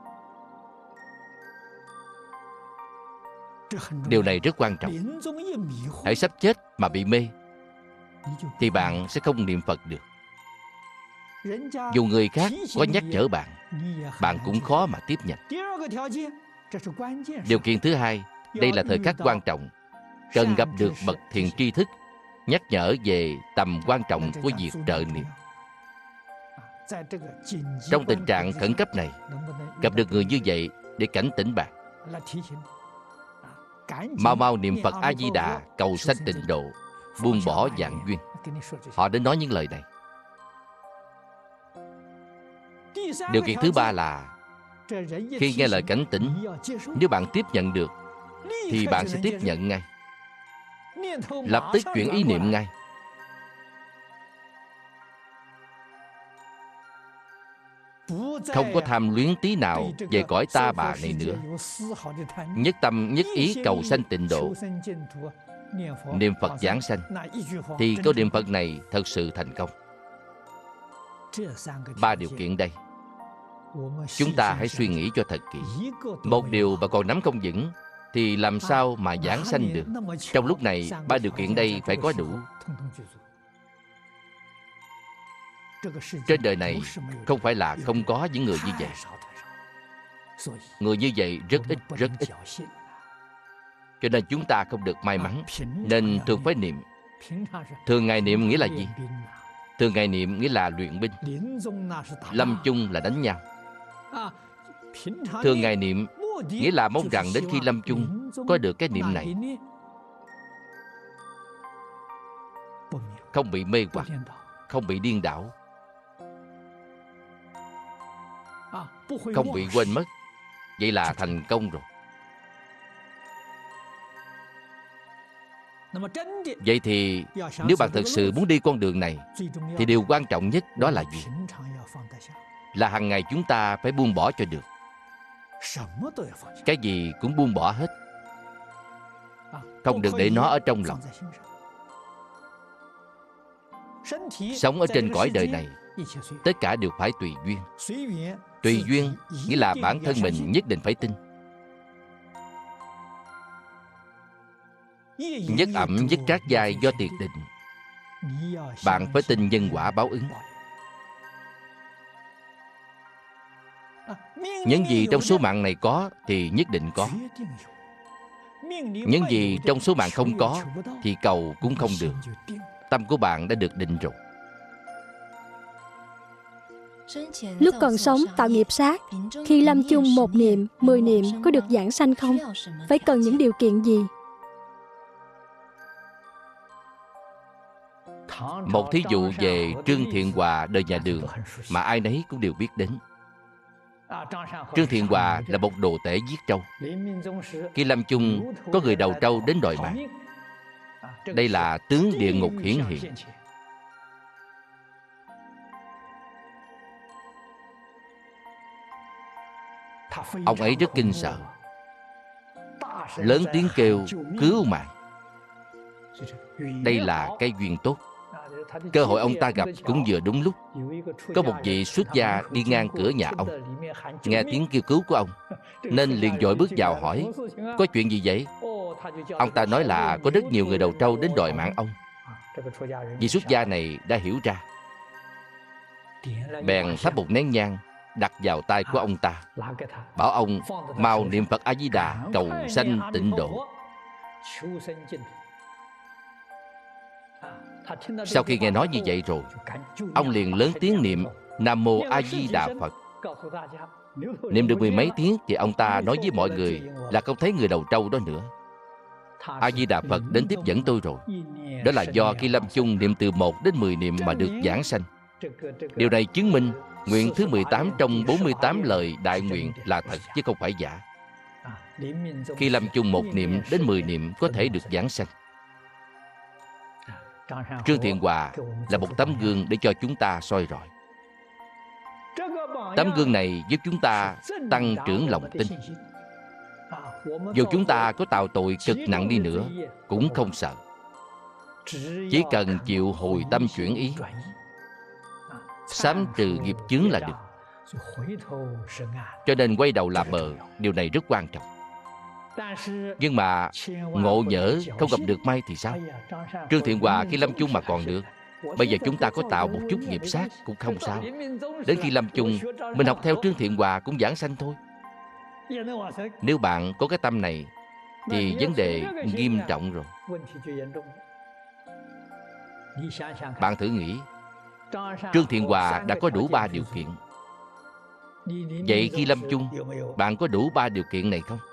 Điều này rất quan trọng. Hãy sắp chết mà bị mê thì bạn sẽ không niệm Phật được. Dù người khác có nhắc nhở bạn, bạn cũng khó mà tiếp nhận. Điều kiện thứ hai, đây là thời khắc quan trọng, cần gặp được bậc thiện tri thức nhắc nhở về tầm quan trọng của việc trợ niệm. Trong tình trạng khẩn cấp này, gặp được người như vậy để cảnh tỉnh bạn, mau mau niệm Phật A Di Đà, cầu sanh tịnh độ, buông bỏ vạn duyên. Họ đến nói những lời này. Điều kiện thứ ba là Khi nghe lời cảnh tỉnh, nếu bạn tiếp nhận được thì bạn sẽ tiếp nhận ngay, lập tức chuyển ý niệm ngay. Không có tham luyến tí nào về cõi ta bà này nữa. Nhất tâm nhất ý cầu sanh tịnh độ, niệm Phật giảng sanh, thì câu niệm Phật này thật sự thành công. Ba điều kiện đây, chúng ta hãy suy nghĩ cho thật kỹ. Một điều mà còn nắm không vững thì làm sao mà giảng sanh được? Trong lúc này, ba điều kiện đây phải có đủ. Trên đời này không phải là không có những người như vậy. Người như vậy rất ít, rất ít. Cho nên chúng ta không được may mắn, nên thường phải niệm. Thường ngày niệm nghĩa là gì? Thường ngày niệm nghĩa là luyện binh. Lâm chung là đánh nhau. Thường ngày niệm nghĩa là mong rằng đến khi lâm chung có được cái niệm này, không bị mê hoặc, không bị điên đảo, không bị quên mất. Vậy là thành công rồi. Vậy thì nếu bạn thực sự muốn đi con đường này thì điều quan trọng nhất đó là gì? Là hàng ngày chúng ta phải buông bỏ cho được. Cái gì cũng buông bỏ hết, không được để nó ở trong lòng. Sống ở trên cõi đời này, tất cả đều phải tùy duyên. Tùy duyên nghĩa là bản thân mình nhất định phải tin. Nhất ẩm nhất trác giai do tiệt định. Bạn phải tin nhân quả báo ứng. Những gì trong số mạng này có thì nhất định có. Những gì trong số mạng không có thì cầu cũng không được. Tâm của bạn đã được định rồi. Lúc còn sống tạo nghiệp sát, khi lâm chung một niệm, mười niệm có được giảng sanh không? Phải cần những điều kiện gì? Một thí dụ về Trương Thiện Hòa đời nhà Đường mà ai nấy cũng đều biết đến. Trương Thiện Hòa là một đồ tể giết trâu. Khi lâm chung có người đầu trâu đến đòi mạng. Đây là tướng địa ngục hiển hiện. Ông ấy rất kinh sợ, lớn tiếng kêu cứu mạng. Đây là cái duyên tốt. Cơ hội ông ta gặp cũng vừa đúng lúc. Có một vị xuất gia đi ngang cửa nhà ông, nghe tiếng kêu cứu của ông, nên liền vội bước vào hỏi có chuyện gì vậy. Ông ta nói là có rất nhiều người đầu trâu đến đòi mạng ông. Vị xuất gia này đã hiểu ra, bèn thắp một nén nhang đặt vào tay của ông ta, bảo ông mau niệm Phật A Di Đà cầu sanh tịnh độ. Sau khi nghe nói như vậy rồi, ông liền lớn tiếng niệm Nam Mô A Di Đà Phật. Niệm được mười mấy tiếng thì ông ta nói với mọi người là không thấy người đầu trâu đó nữa. A Di Đà Phật đến tiếp dẫn tôi rồi. Đó là do khi lâm chung niệm từ một đến mười niệm mà được giảng sanh. Điều này chứng minh nguyện thứ mười tám trong bốn mươi tám lời đại nguyện là thật chứ không phải giả. Khi lâm chung một niệm đến mười niệm có thể được giảng sanh. Trương Thiện Hòa là một tấm gương để cho chúng ta soi rọi. Tấm gương này giúp chúng ta tăng trưởng lòng tin. Dù chúng ta có tạo tội cực nặng đi nữa cũng không sợ. Chỉ cần chịu hồi tâm chuyển ý, sám trừ nghiệp chướng là được. Cho nên quay đầu là bờ, điều này rất quan trọng. Nhưng mà ngộ nhỡ không gặp được may thì sao? Trương Thiện Hòa khi lâm chung mà còn được. Bây giờ chúng ta có tạo một chút nghiệp sát cũng không sao. Đến khi lâm chung, mình học theo Trương Thiện Hòa cũng giảng sanh thôi. Nếu bạn có cái tâm này thì vấn đề nghiêm trọng rồi. Bạn thử nghĩ, Trương Thiện Hòa đã có đủ ba điều kiện. Vậy khi lâm chung, bạn có đủ ba điều kiện này không?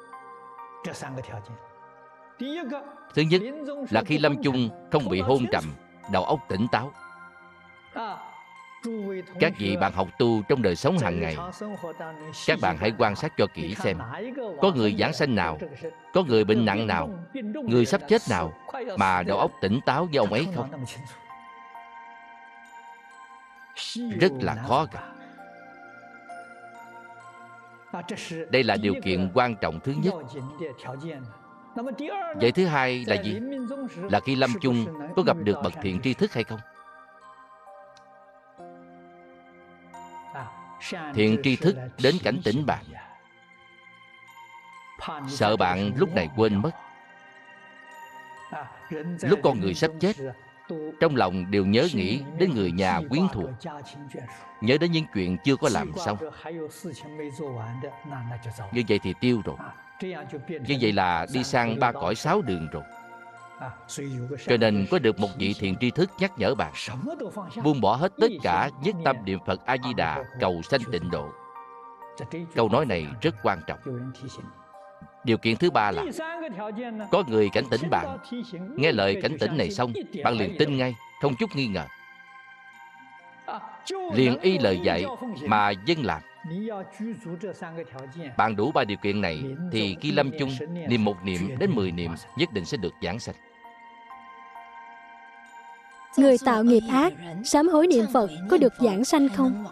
Thứ nhất là khi lâm chung không bị hôn trầm, đầu óc tỉnh táo. Các vị bạn học tu trong đời sống hàng ngày, các bạn hãy quan sát cho kỹ xem, có người giảng sanh nào, có người bệnh nặng nào, người sắp chết nào mà đầu óc tỉnh táo như ông ấy không? Rất là khó gặp. Đây là điều kiện quan trọng thứ nhất. Vậy thứ hai là gì? Là khi lâm chung có gặp được bậc thiện tri thức hay không? Thiện tri thức đến cảnh tỉnh bạn, sợ bạn lúc này quên mất. Lúc con người sắp chết, trong lòng đều nhớ nghĩ đến người nhà quyến thuộc, nhớ đến những chuyện chưa có làm xong. Như vậy thì tiêu rồi. Như vậy là đi sang ba cõi sáu đường rồi. Cho nên có được một vị thiện tri thức nhắc nhở bạn buông bỏ hết tất cả, nhất tâm niệm Phật A-di-đà, cầu sanh tịnh độ. Câu nói này rất quan trọng. Điều kiện thứ ba là có người cảnh tỉnh bạn. Nghe lời cảnh tỉnh này xong, bạn liền tin ngay, không chút nghi ngờ, liền y lời dạy mà dâng làm. Bạn đủ ba điều kiện này thì khi lâm chung, niệm một niệm đến mười niệm nhất định sẽ được giảng sanh. Người tạo nghiệp ác, sám hối niệm Phật có được giảng sanh không?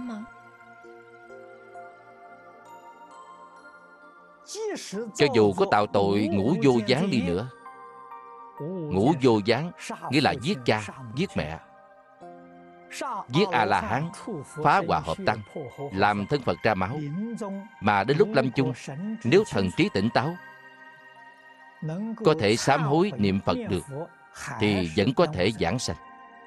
Cho dù có tạo tội ngũ vô gián đi nữa, ngũ vô gián nghĩa là giết cha, giết mẹ, giết A-la-hán, phá hòa hợp tăng, làm thân Phật ra máu, mà đến lúc lâm chung, nếu thần trí tỉnh táo, có thể sám hối niệm Phật được, thì vẫn có thể giảng sanh.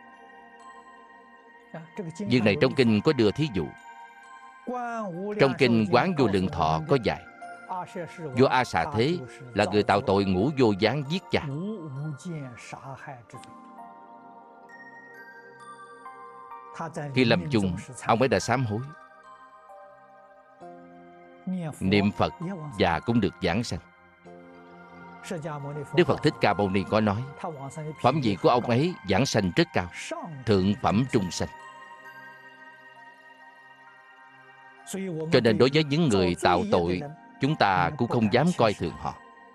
Việc này trong kinh có đưa thí dụ. Trong kinh Quán Vô Lượng Thọ có dạy, vua A Xà Thế là người tạo tội ngũ vô gián giết cha. Khi lâm chung, ông ấy đã sám hối, niệm Phật và cũng được giảng sanh. Đức Phật Thích Ca Mâu Ni có nói, phẩm vị của ông ấy giảng sanh rất cao, thượng phẩm trung sanh. Cho nên đối với những người tạo tội, chúng ta cũng không dám coi thường họ.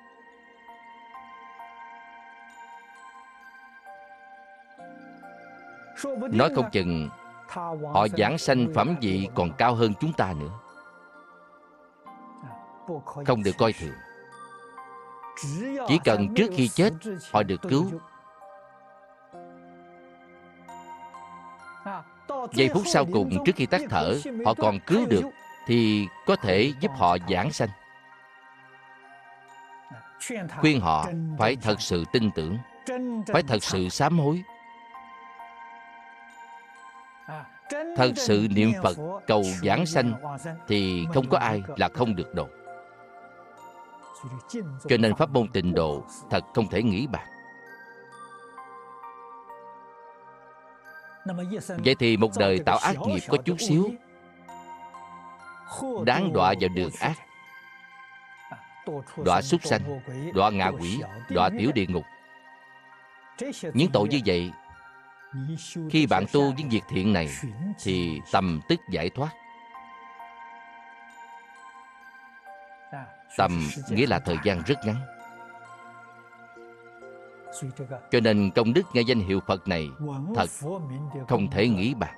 Nói không chừng họ giảng sanh phẩm vị còn cao hơn chúng ta nữa. Không được coi thường. Chỉ cần trước khi chết họ được cứu, giây phút sau cùng trước khi tắt thở họ còn cứu được, thì có thể giúp họ giảng sanh. Khuyên họ phải thật sự tin tưởng, phải thật sự sám hối, thật sự niệm Phật cầu giảng sanh, thì không có ai là không được độ. Cho nên pháp môn tịnh độ thật không thể nghĩ bạc. Vậy thì một đời tạo ác nghiệp có chút xíu, đáng đọa vào đường ác, đọa súc sanh, đọa ngạ quỷ, đọa tiểu địa ngục. Những tội như vậy, khi bạn tu những việc thiện này thì tầm tức giải thoát. Tầm nghĩa là thời gian rất ngắn. Cho nên công đức nghe danh hiệu Phật này thật không thể nghĩ bạc.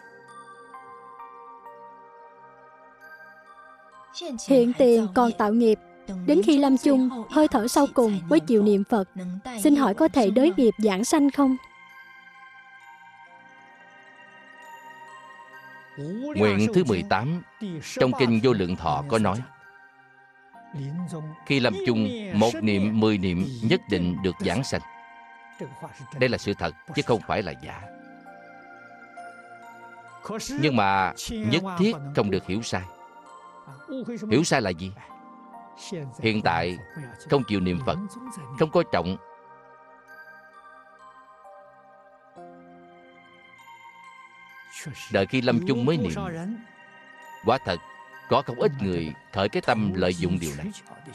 Hiện tiền còn tạo nghiệp, đến khi lâm chung, hơi thở sau cùng mới chịu niệm Phật. Xin hỏi có thể đới nghiệp giảng sanh không? Nguyện thứ mười tám trong kinh Vô Lượng Thọ có nói, khi lâm chung, một niệm, mười niệm nhất định được giảng sanh. Đây là sự thật, chứ không phải là giả. Nhưng mà nhất thiết không được hiểu sai. Hiểu sai là gì? Hiện tại không chịu niệm Phật, không coi trọng. Đợi khi lâm chung mới niệm. Quả thật, có không ít người khởi cái tâm lợi dụng điều này.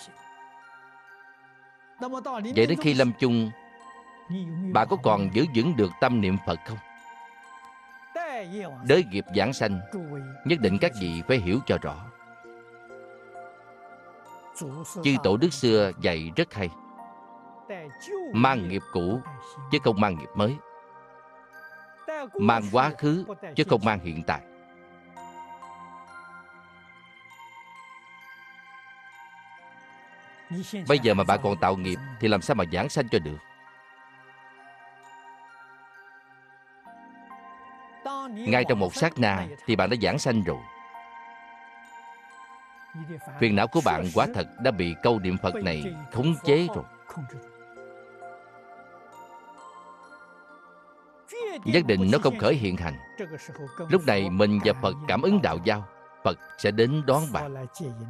Vậy đến khi lâm chung, bạn có còn giữ vững được tâm niệm Phật không? đới nghiệp giảng sanh, nhất định các vị phải hiểu cho rõ. Chư tổ đức xưa dạy rất hay. Mang nghiệp cũ chứ không mang nghiệp mới, mang quá khứ chứ không mang hiện tại. Bây giờ mà bạn còn tạo nghiệp thì làm sao mà giảng sanh cho được? Ngay trong một sát na thì bạn đã giảng sanh rồi. Phiền não của bạn quả thật đã bị câu niệm Phật này khống chế rồi. Nhất định nó không khởi hiện hành. Lúc này mình và Phật cảm ứng đạo giao, Phật sẽ đến đón bạn.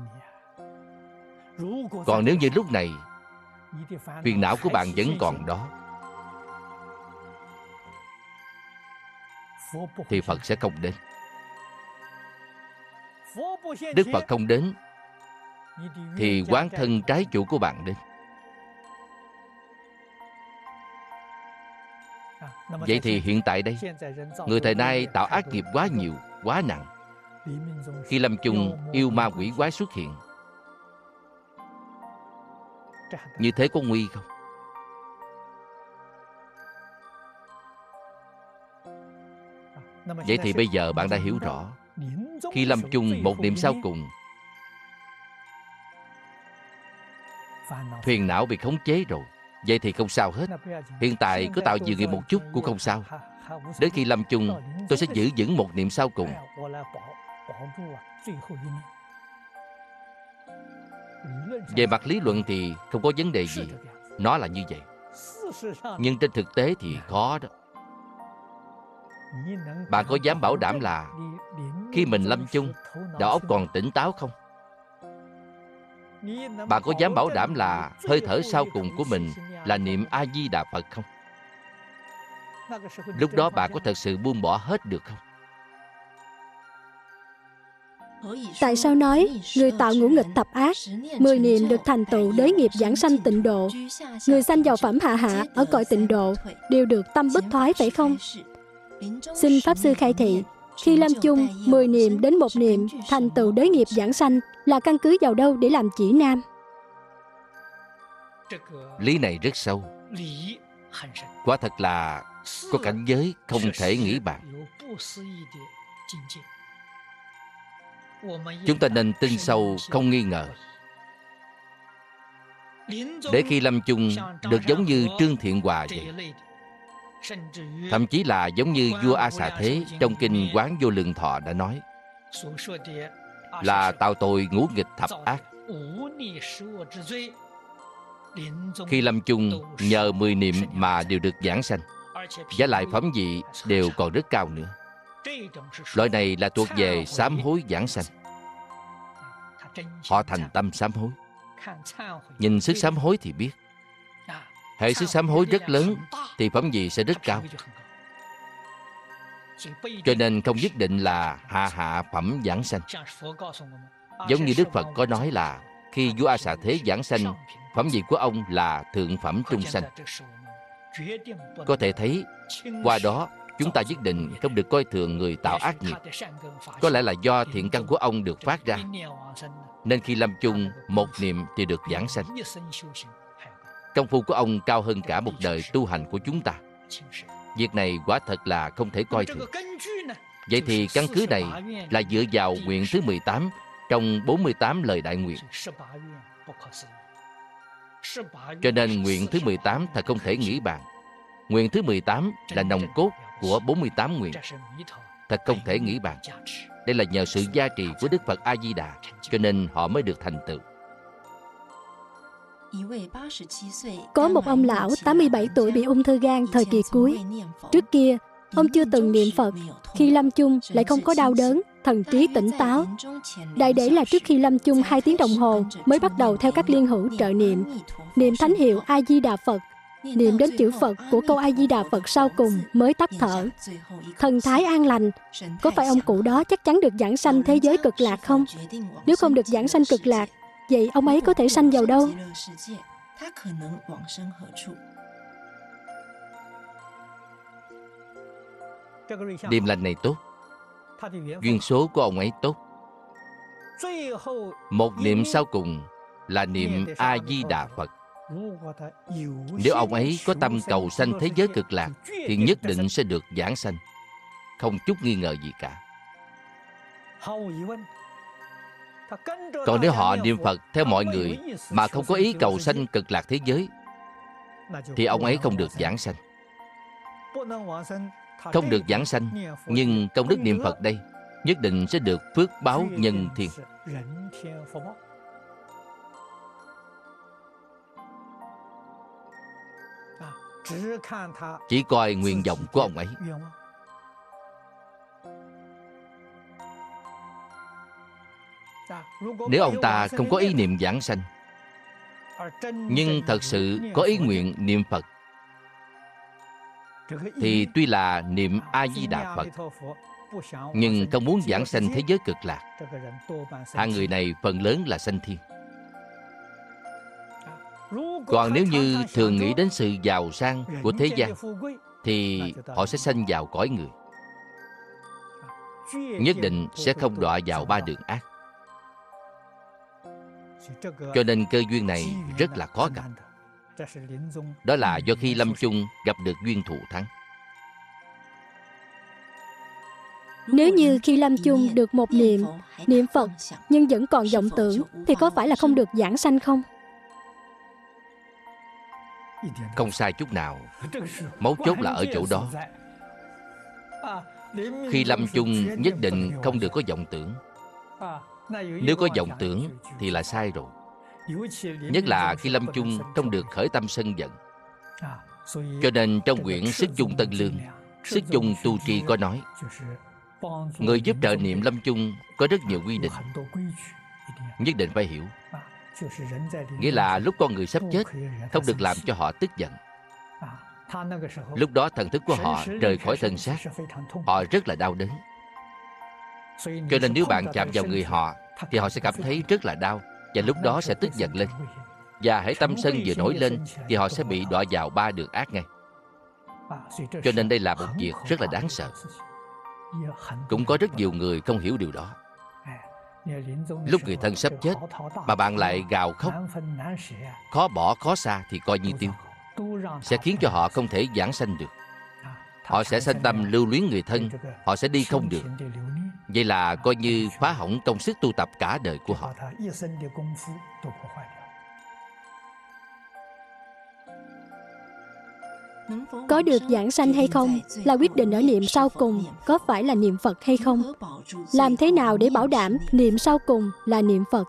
Còn nếu như lúc này phiền não của bạn vẫn còn đó thì Phật sẽ không đến. Đức Phật không đến thì quán thân trái chủ của bạn đến. Vậy thì hiện tại đây, người thời nay tạo ác nghiệp quá nhiều, quá nặng. Khi lâm chung, yêu ma quỷ quái xuất hiện. Như thế có nguy không? Vậy thì bây giờ bạn đã hiểu rõ. Khi lâm chung một niệm sau cùng, phiền não bị khống chế rồi. Vậy thì không sao hết. Hiện tại có tạo nhiều nghiệp một chút cũng không sao. Đến khi lâm chung, tôi sẽ giữ vững một niệm sau cùng. Về mặt lý luận thì không có vấn đề gì. Nó là như vậy. Nhưng trên thực tế thì khó đó. Bạn có dám bảo đảm là khi mình lâm chung, đầu óc còn tỉnh táo không? Bạn có dám bảo đảm là hơi thở sau cùng của mình là niệm A-di-đà Phật không? Lúc đó bạn có thật sự buông bỏ hết được không? Tại sao nói người tạo ngũ nghịch thập ác, mười niệm được thành tựu đới nghiệp giảng sanh tịnh độ, người sanh vào phẩm hạ hạ ở cõi tịnh độ đều được tâm bất thoái phải không? Xin Pháp Sư khai thị, khi lâm chung, mười niệm đến một niệm thành tựu đới nghiệp giảng sanh là căn cứ vào đâu để làm chỉ nam? Lý này rất sâu. Quả thật là có cảnh giới không thể nghĩ bàn. Chúng ta nên tin sâu, không nghi ngờ. Để khi lâm chung được giống như Trương Thiện Hòa vậy. Thậm chí là giống như vua A Xà Thế trong kinh Quán Vô Lượng Thọ đã nói, là tạo tội ngũ nghịch thập ác. Khi lâm chung nhờ mười niệm mà đều được giảng sanh, và lại phẩm vị đều còn rất cao nữa. Loại này là thuộc về sám hối giảng sanh. Họ thành tâm sám hối. Nhìn sức sám hối thì biết, hệ sức sám hối rất lớn thì phẩm vị sẽ rất cao. Cho nên không nhất định là hạ hạ phẩm giảng sanh. Giống như Đức Phật có nói là khi vua A Xà Thế giảng sanh, phẩm vị của ông là thượng phẩm trung sanh. Có thể thấy qua đó chúng ta nhất định không được coi thường người tạo ác nghiệp. Có lẽ là do thiện căn của ông được phát ra, nên khi lâm chung một niệm thì được giảng sanh. Công phu của ông cao hơn cả một đời tu hành của chúng ta. Việc này quả thật là không thể coi thường. Vậy thì căn cứ này là dựa vào nguyện thứ mười tám trong bốn mươi tám lời đại nguyện. Cho nên nguyện thứ mười tám thật không thể nghĩ bàn. Nguyện thứ mười tám là nòng cốt của bốn mươi tám nguyện. Thật không thể nghĩ bàn. Đây là nhờ sự gia trì của Đức Phật A-di-đà, cho nên họ mới được thành tựu. Có một ông lão tám mươi bảy tuổi bị ung thư gan thời kỳ cuối. Trước kia, ông chưa từng niệm Phật. Khi lâm chung lại không có đau đớn, thần trí tỉnh táo. Đại để là trước khi lâm chung hai tiếng đồng hồ mới bắt đầu theo các liên hữu trợ niệm. Niệm thánh hiệu A-di-đà Phật. Niệm đến chữ Phật của câu A-di-đà Phật sau cùng mới tắt thở. Thần thái an lành. Có phải ông cụ đó chắc chắn được giảng sanh thế giới cực lạc không? Nếu không được giảng sanh cực lạc, vậy ông ấy có thể sanh vào đâu? Điềm lành này tốt. Duyên số của ông ấy tốt. Một niệm sau cùng là niệm A-di-đà Phật. Nếu ông ấy có tâm cầu sanh thế giới cực lạc thì nhất định sẽ được giảng sanh, không chút nghi ngờ gì cả. Còn nếu họ niệm Phật theo mọi người mà không có ý cầu sanh cực lạc thế giới thì ông ấy không được giảng sanh. Không được giảng sanh, nhưng công đức niệm Phật đây nhất định sẽ được phước báo nhân thiên. Chỉ coi nguyện vọng của ông ấy. Nếu ông ta không có ý niệm giảng sanh, nhưng thật sự có ý nguyện niệm Phật, thì tuy là niệm A-di-đà Phật, nhưng không muốn giảng sanh thế giới cực lạc, hạng người này phần lớn là sanh thiên. Còn nếu như thường nghĩ đến sự giàu sang của thế gian, thì họ sẽ sanh vào cõi người, nhất định sẽ không đọa vào ba đường ác. Cho nên cơ duyên này rất là khó gặp. Đó là do khi lâm chung gặp được duyên thù thắng. Nếu như khi lâm chung được một niệm, niệm Phật, nhưng vẫn còn vọng tưởng, thì có phải là không được giảng sanh không? Không sai chút nào. Mấu chốt là ở chỗ đó. Khi lâm chung nhất định không được có vọng tưởng. Nếu có vọng tưởng thì là sai rồi. Nhất là khi lâm chung không được khởi tâm sân giận. Cho nên trong quyển Sức Chung Tân Lương, Sức Chung Tu Tri có nói, người giúp trợ niệm lâm chung có rất nhiều quy định, nhất định phải hiểu. Nghĩa là lúc con người sắp chết, không được làm cho họ tức giận. Lúc đó thần thức của họ rời khỏi thân xác, họ rất là đau đớn. Cho nên nếu bạn chạm vào người họ thì họ sẽ cảm thấy rất là đau, và lúc đó sẽ tức giận lên. Và hễ tâm sân vừa nổi lên thì họ sẽ bị đọa vào ba đường ác ngay. Cho nên đây là một việc rất là đáng sợ. Cũng có rất nhiều người không hiểu điều đó. Lúc người thân sắp chết mà bạn lại gào khóc, khó bỏ khó xa thì coi như tiêu, sẽ khiến cho họ không thể giảng sanh được. Họ sẽ sanh tâm lưu luyến người thân, họ sẽ đi không được. Vậy là coi như phá hỏng công sức tu tập cả đời của họ. Có được giảng sanh hay không là quyết định ở niệm sau cùng có phải là niệm Phật hay không. Làm thế nào để bảo đảm niệm sau cùng là niệm Phật?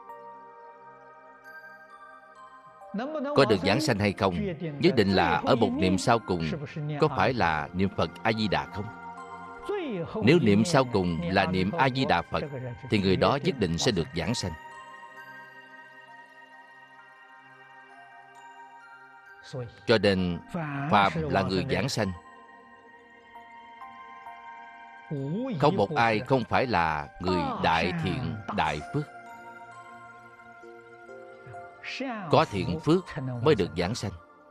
Có được giảng sanh hay không nhất định là ở một niệm sau cùng có phải là niệm Phật A-di-đà không. Nếu niệm sau cùng là niệm A-di-đà Phật thì người đó nhất định sẽ được giảng sanh. Cho nên phàm là người giảng sanh, không một ai không phải là người đại thiện đại phước. Có thiện phước mới được giảng sanh.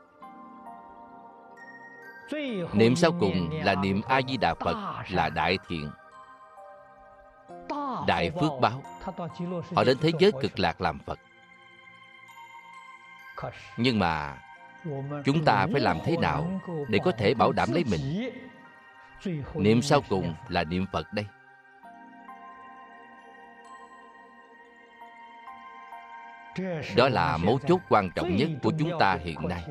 Niệm sau cùng là niệm A-di-đà Phật là đại thiện, đại phước báo. Họ đến thế giới cực lạc làm Phật. Nhưng mà chúng ta phải làm thế nào để có thể bảo đảm lấy mình? Niệm sau cùng là niệm Phật đây. Đó là mấu chốt quan trọng nhất của chúng ta hiện nay.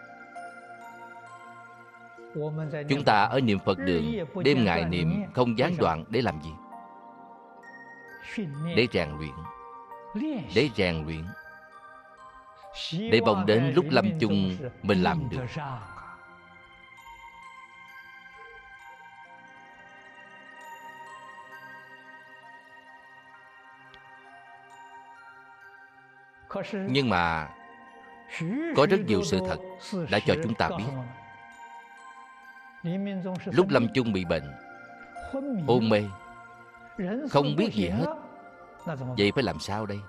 Chúng ta ở niệm Phật đường, đêm ngày niệm không gián đoạn để làm gì? Để rèn luyện. Để rèn luyện. Để mong đến lúc lâm chung mình làm được. Nhưng mà có rất nhiều sự thật đã cho chúng ta biết. Lúc lâm chung bị bệnh, hôn mê, không biết gì hết. Vậy phải làm sao đây?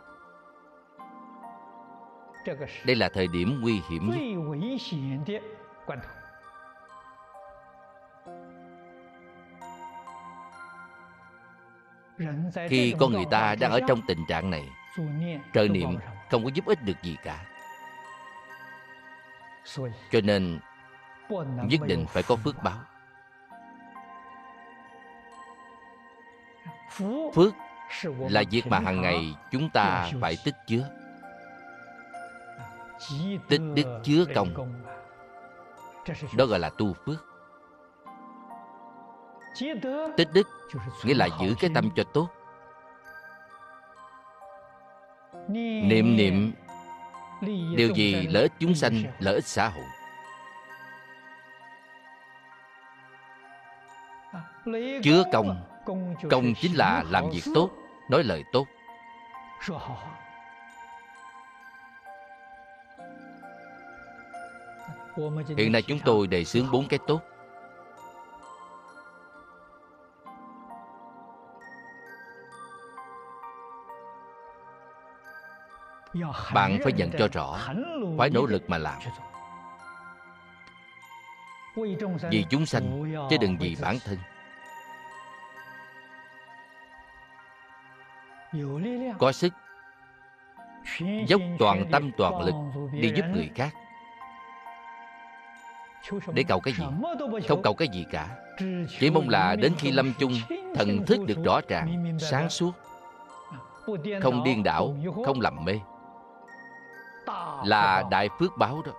Đây là thời điểm nguy hiểm nhất. Khi con người ta đang ở trong tình trạng này, trợ niệm không có giúp ích được gì cả. Cho nên nhất định phải có phước báo. Phước là việc mà hàng ngày chúng ta phải tích chứa. Tích đức chứa công, đó gọi là tu phước. Tích đức nghĩa là giữ cái tâm cho tốt. Niệm niệm điều gì lợi ích chúng sanh, lợi ích xã hội. Chứa công, công chính là làm việc tốt, nói lời tốt. Hiện nay chúng tôi đề xướng bốn cái tốt. Bạn phải nhận cho rõ, phải nỗ lực mà làm. Vì chúng sanh, chứ đừng vì bản thân. Có sức, dốc toàn tâm toàn lực đi giúp người khác. Để cầu cái gì? Không cầu cái gì cả. Chỉ mong là đến khi lâm chung, thần thức được rõ ràng, sáng suốt, không điên đảo, không lầm mê, là đại phước báo đó.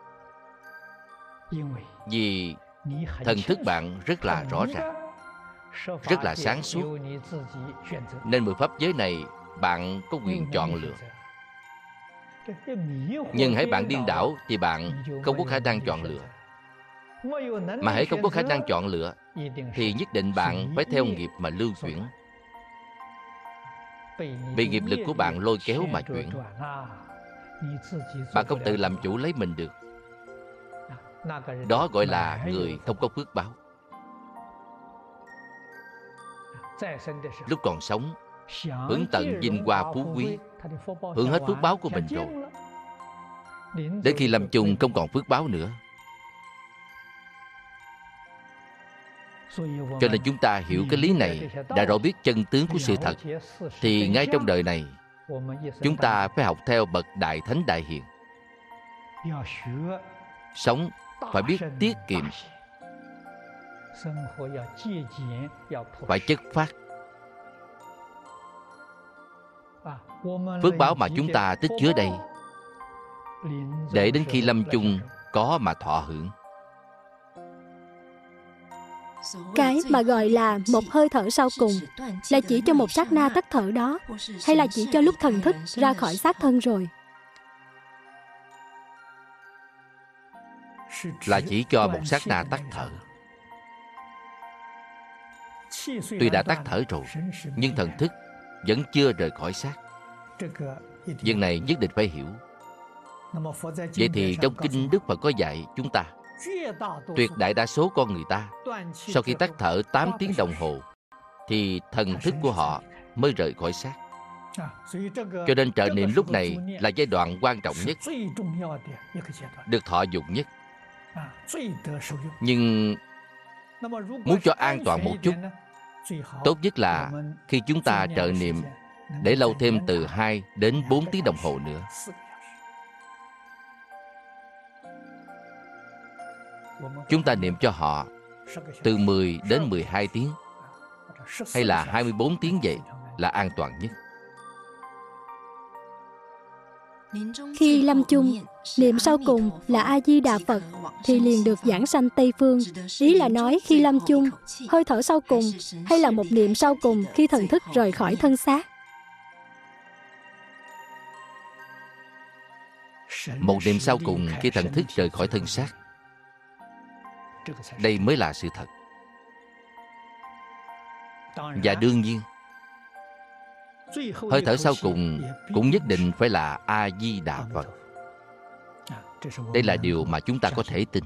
Vì thần thức bạn rất là rõ ràng, rất là sáng suốt, nên mười pháp giới này bạn có quyền chọn lựa. Nhưng hãy bạn điên đảo thì bạn không có khả năng chọn lựa. Mà hãy không có khả năng chọn lựa thì nhất định bạn phải theo nghiệp mà lưu chuyển, bị nghiệp lực của bạn lôi kéo mà chuyển. Bạn không tự làm chủ lấy mình được. Đó gọi là người không có phước báo. Lúc còn sống, hưởng tận vinh hoa phú quý, hưởng hết phước báo của mình rồi. Đến khi lâm chung không còn phước báo nữa. Cho nên chúng ta hiểu cái lý này, đã rõ biết chân tướng của sự thật, thì ngay trong đời này chúng ta phải học theo bậc Đại Thánh Đại Hiền. Sống phải biết tiết kiệm, phải chất phát. Phước báo mà chúng ta tích chứa đây, để đến khi lâm chung có mà thọ hưởng. Cái mà gọi là một hơi thở sau cùng là chỉ cho một sát na tắt thở đó, hay là chỉ cho lúc thần thức ra khỏi xác thân rồi? Là chỉ cho một sát na tắt thở. Tuy đã tắt thở rồi, nhưng thần thức vẫn chưa rời khỏi xác. Việc này nhất định phải hiểu. Vậy thì trong kinh Đức Phật có dạy chúng ta, tuyệt đại đa số con người ta sau khi tắt thở tám tiếng đồng hồ thì thần thức của họ mới rời khỏi xác. Cho nên trợ niệm lúc này là giai đoạn quan trọng nhất, được thọ dụng nhất. Nhưng muốn cho an toàn một chút, tốt nhất là khi chúng ta trợ niệm để lâu thêm từ hai đến bốn tiếng đồng hồ nữa. Chúng ta niệm cho họ từ mười đến mười hai tiếng, hay là hai mươi bốn tiếng vậy là an toàn nhất. Khi lâm chung, niệm sau cùng là A-di-đà Phật thì liền được giảng sanh Tây Phương. Ý là nói khi lâm chung, hơi thở sau cùng, hay là một niệm sau cùng khi thần thức rời khỏi thân xác? Một niệm sau cùng khi thần thức rời khỏi thân xác. Đây mới là sự thật. Và đương nhiên, hơi thở sau cùng cũng nhất định phải là A-di-đà Phật. Đây là điều mà chúng ta có thể tin.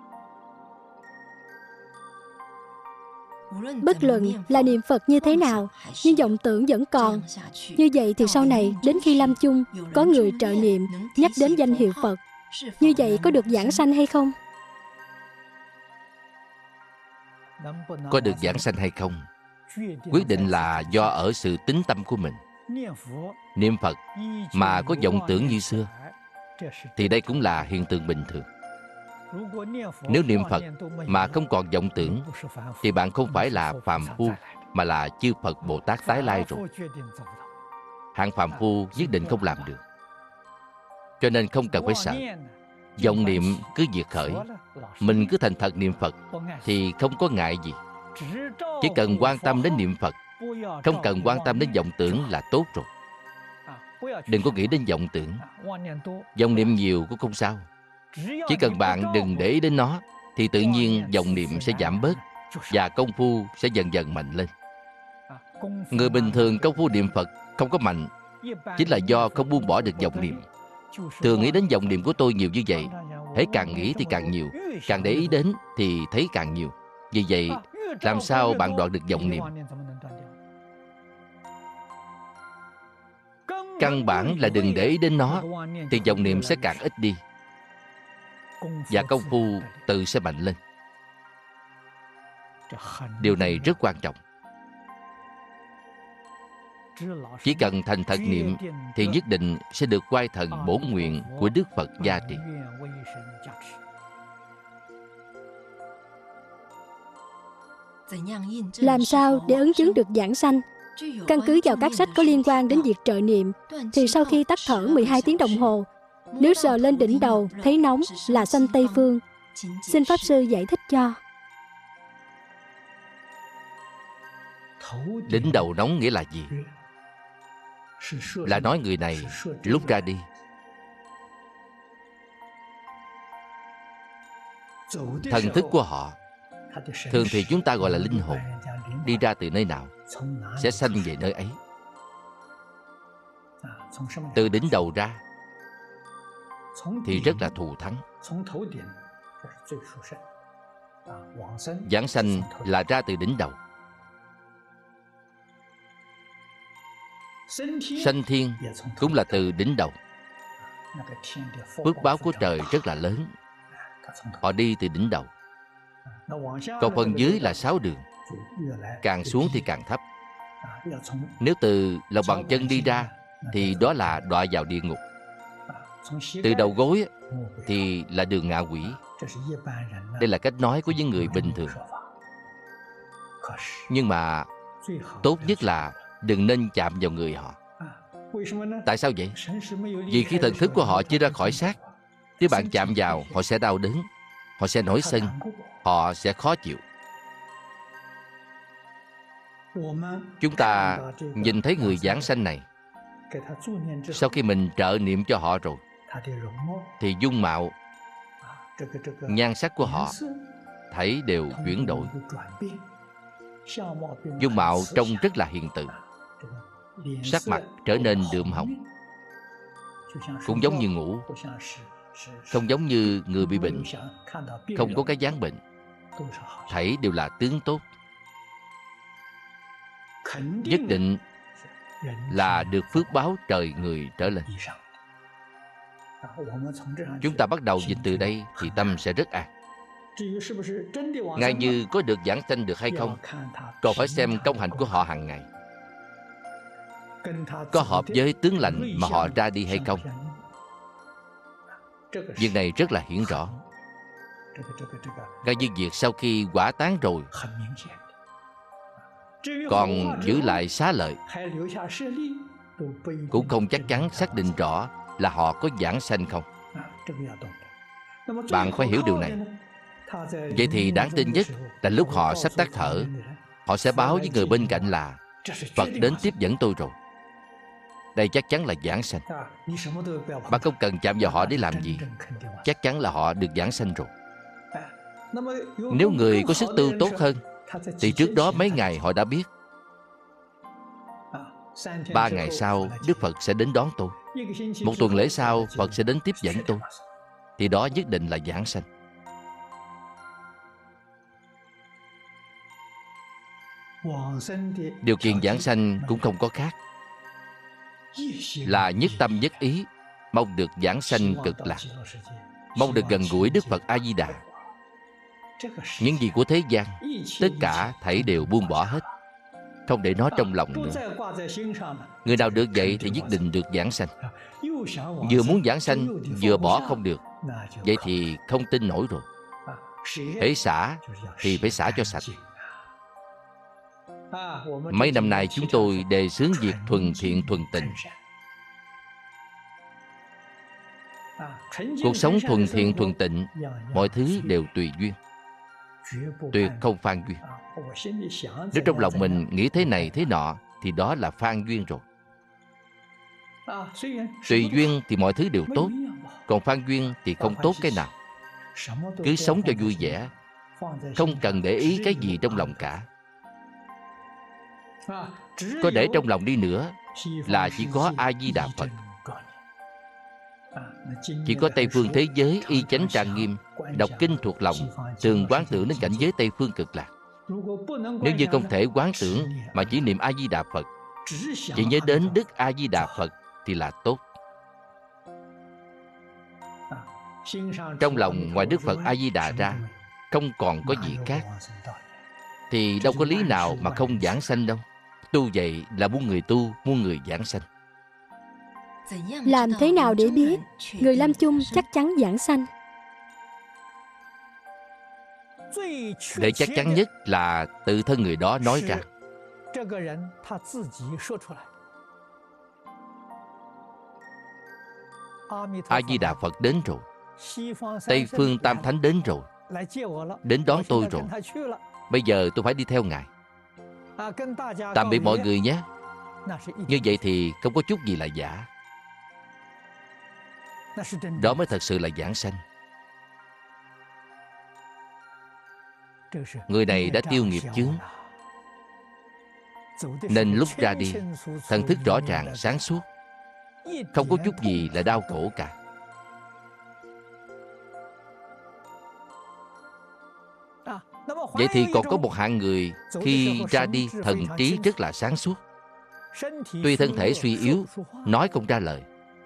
Bất luận là niệm Phật như thế nào, nhưng vọng tưởng vẫn còn. Như vậy thì sau này, đến khi lâm chung, có người trợ niệm, nhắc đến danh hiệu Phật. Như vậy có được giảng sanh hay không? Có được giảng sanh hay không? quyết định là do ở sự tín tâm của mình. Niệm Phật mà có vọng tưởng như xưa thì đây cũng là hiện tượng bình thường. Nếu niệm Phật mà không còn vọng tưởng thì bạn không phải là phàm phu mà là chư Phật Bồ Tát tái lai rồi. Hạng phàm phu nhất định không làm được. Cho nên không cần phải sợ. Vọng niệm cứ diệt khởi, mình cứ thành thật niệm Phật thì không có ngại gì. Chỉ cần quan tâm đến niệm Phật, không cần quan tâm đến vọng tưởng là tốt rồi. Đừng có nghĩ đến vọng tưởng. Vọng niệm nhiều cũng không sao. Chỉ cần bạn đừng để ý đến nó thì tự nhiên vọng niệm sẽ giảm bớt và công phu sẽ dần dần mạnh lên. Người bình thường công phu niệm Phật không có mạnh chính là do không buông bỏ được vọng niệm. Thường nghĩ đến vọng niệm của tôi nhiều như vậy, hễ càng nghĩ thì càng nhiều, càng để ý đến thì thấy càng nhiều. Vì vậy, làm sao bạn đoạn được vọng niệm? Căn bản là đừng để ý đến nó thì vọng niệm sẽ càng ít đi và công phu tự sẽ mạnh lên. Điều này rất quan trọng. Chỉ cần thành thật niệm thì nhất định sẽ được quay thần bổn nguyện của Đức Phật gia trì. Làm sao để ứng chứng được giảng sanh? Căn cứ vào các sách có liên quan đến việc trợ niệm, thì sau khi tắt thở mười hai tiếng đồng hồ, nếu sờ lên đỉnh đầu thấy nóng là sanh Tây Phương. Xin Pháp Sư giải thích cho. Đỉnh đầu nóng nghĩa là gì? Là nói người này lúc ra đi. Thần thức của họ, thường thì chúng ta gọi là linh hồn, đi ra từ nơi nào sẽ sanh về nơi ấy. Từ đỉnh đầu ra thì rất là thù thắng. Giảng sanh là ra từ đỉnh đầu. Sanh thiên cũng là từ đỉnh đầu. Phước báo của trời rất là lớn. Họ đi từ đỉnh đầu. Còn phần dưới là sáu đường, càng xuống thì càng thấp. Nếu từ lòng bàn chân đi ra thì đó là đọa vào địa ngục. Từ đầu gối thì là đường ngạ quỷ. Đây là cách nói của những người bình thường. Nhưng mà tốt nhất là đừng nên chạm vào người họ. Tại sao vậy? Vì khi thần thức của họ chưa ra khỏi xác, nếu bạn chạm vào, họ sẽ đau đớn, họ sẽ nổi sân, họ sẽ khó chịu. Chúng ta nhìn thấy người giảng sanh này, sau khi mình trợ niệm cho họ rồi, thì dung mạo, nhan sắc của họ thấy đều chuyển đổi. Dung mạo trông rất là hiền từ, sắc mặt trở nên đượm hồng, cũng giống như ngủ, không giống như người bị bệnh, không có cái dáng bệnh, thảy đều là tướng tốt. Nhất định là được phước báo trời người trở lên. Chúng ta bắt đầu dịch từ đây thì tâm sẽ rất an. Ngay như có được giảng sanh được hay không, còn phải xem công hạnh của họ hàng ngày, có hợp với tướng lành mà họ ra đi hay không. Việc này rất là hiển rõ. Ngay như việc sau khi quả tán rồi còn giữ lại xá lợi, cũng không chắc chắn xác định rõ là họ có giảng sanh không. Bạn phải hiểu điều này. Vậy thì đáng tin nhất là lúc họ sắp tắt thở, họ sẽ báo với người bên cạnh là Phật đến tiếp dẫn tôi rồi. Đây chắc chắn là giảng sanh. Bạn không cần chạm vào họ để làm gì, chắc chắn là họ được giảng sanh rồi. Nếu người có sức tu tốt hơn thì trước đó mấy ngày họ đã biết. Ba ngày sau Đức Phật sẽ đến đón tôi, một tuần lễ sau Phật sẽ đến tiếp dẫn tôi, thì đó nhất định là giảng sanh. Điều kiện giảng sanh cũng không có khác, là nhất tâm nhất ý, mong được giảng sanh cực lạc, mong được gần gũi Đức Phật A-di-đà. Những gì của thế gian, tất cả thảy đều buông bỏ hết. không để nó trong lòng nữa. Người nào được vậy thì nhất định được giảng sanh. Vừa muốn giảng sanh, vừa bỏ không được, vậy thì không tin nổi rồi. Hễ xả thì phải xả cho sạch. Mấy năm nay chúng tôi đề xướng việc thuần thiện thuần tịnh. Cuộc sống thuần thiện thuần tịnh, mọi thứ đều tùy duyên, tuyệt không phan duyên. Nếu trong lòng mình nghĩ thế này thế nọ thì đó là phan duyên rồi. Tùy duyên thì mọi thứ đều tốt, còn phan duyên thì không tốt cái nào. Cứ sống cho vui vẻ, không cần để ý cái gì trong lòng cả. Có để trong lòng đi nữa là chỉ có A-di-đà Phật. Chỉ có Tây phương thế giới y chánh trang nghiêm, đọc kinh thuộc lòng, thường quán tưởng đến cảnh giới Tây phương cực lạc. Nếu như không thể quán tưởng mà chỉ niệm A-di-đà Phật, chỉ nhớ đến Đức A-di-đà Phật thì là tốt. Trong lòng ngoài Đức Phật A-di-đà ra không còn có gì khác, thì đâu có lý nào mà không giảng sanh đâu. Tu vậy là muốn người tu, muốn người giảng sanh. Làm thế nào để biết người lâm chung chắc chắn giảng sanh? Để chắc chắn nhất là tự thân người đó nói ra. A-di-đà Phật đến rồi, Tây phương Tam Thánh đến rồi, đến đón tôi rồi, bây giờ tôi phải đi theo Ngài. Tạm biệt mọi người nhé. Như vậy thì không có chút gì là giả. Đó mới thật sự là giảng sanh. Người này đã tiêu nghiệp chướng, nên lúc ra đi, thần thức rõ ràng, sáng suốt, không có chút gì là đau khổ cả. Vậy thì còn có một hạng người khi ra đi thần trí rất là sáng suốt, tuy thân thể suy yếu, nói không ra lời,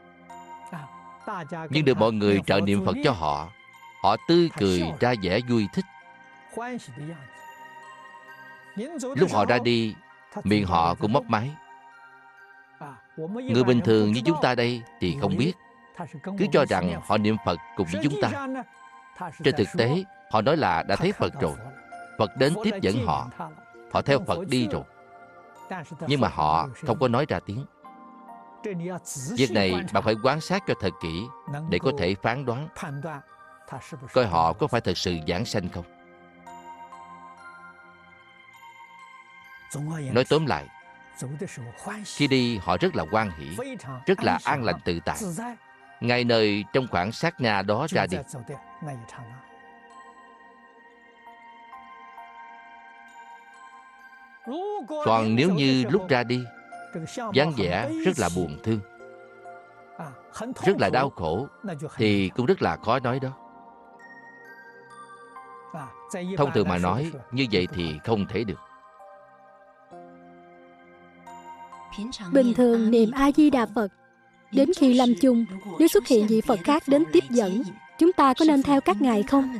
nhưng được mọi người trợ niệm Phật cho họ, họ tươi cười ra vẻ vui thích. Lúc họ ra đi, miệng họ cũng mấp máy. Người bình thường như chúng ta đây thì không biết, cứ cho rằng họ niệm Phật cùng với chúng ta. Trên thực tế, họ nói là đã thấy Phật rồi, Phật đến tiếp dẫn họ, họ theo Phật đi rồi, nhưng mà họ không có nói ra tiếng. Việc này bạn phải quan sát cho thật kỹ để có thể phán đoán coi họ có phải thật sự giảng sanh không. Nói tóm lại, khi đi họ rất là hoan hỷ, rất là an lành tự tại, ngay nơi trong khoảng sát na đó ra đi. Còn nếu như lúc ra đi, dáng vẻ rất là buồn thương, rất là đau khổ, thì cũng rất là khó nói đó. Thông thường mà nói, như vậy thì không thể được. Bình thường niệm A-di-đà Phật, đến khi lâm chung, nếu xuất hiện vị Phật khác đến tiếp dẫn, chúng ta có nên theo các ngài không?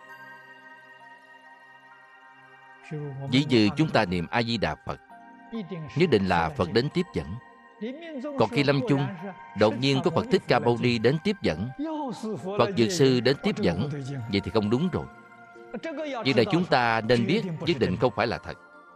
Ví như chúng ta niệm A-di-đà Phật, nhất định là Phật đến tiếp dẫn. Còn khi lâm chung, đột nhiên có Phật Thích Ca Mâu Ni đến tiếp dẫn, Phật Dược Sư đến tiếp dẫn, vậy thì không đúng rồi. Việc này chúng ta nên biết nhất định không phải là thật.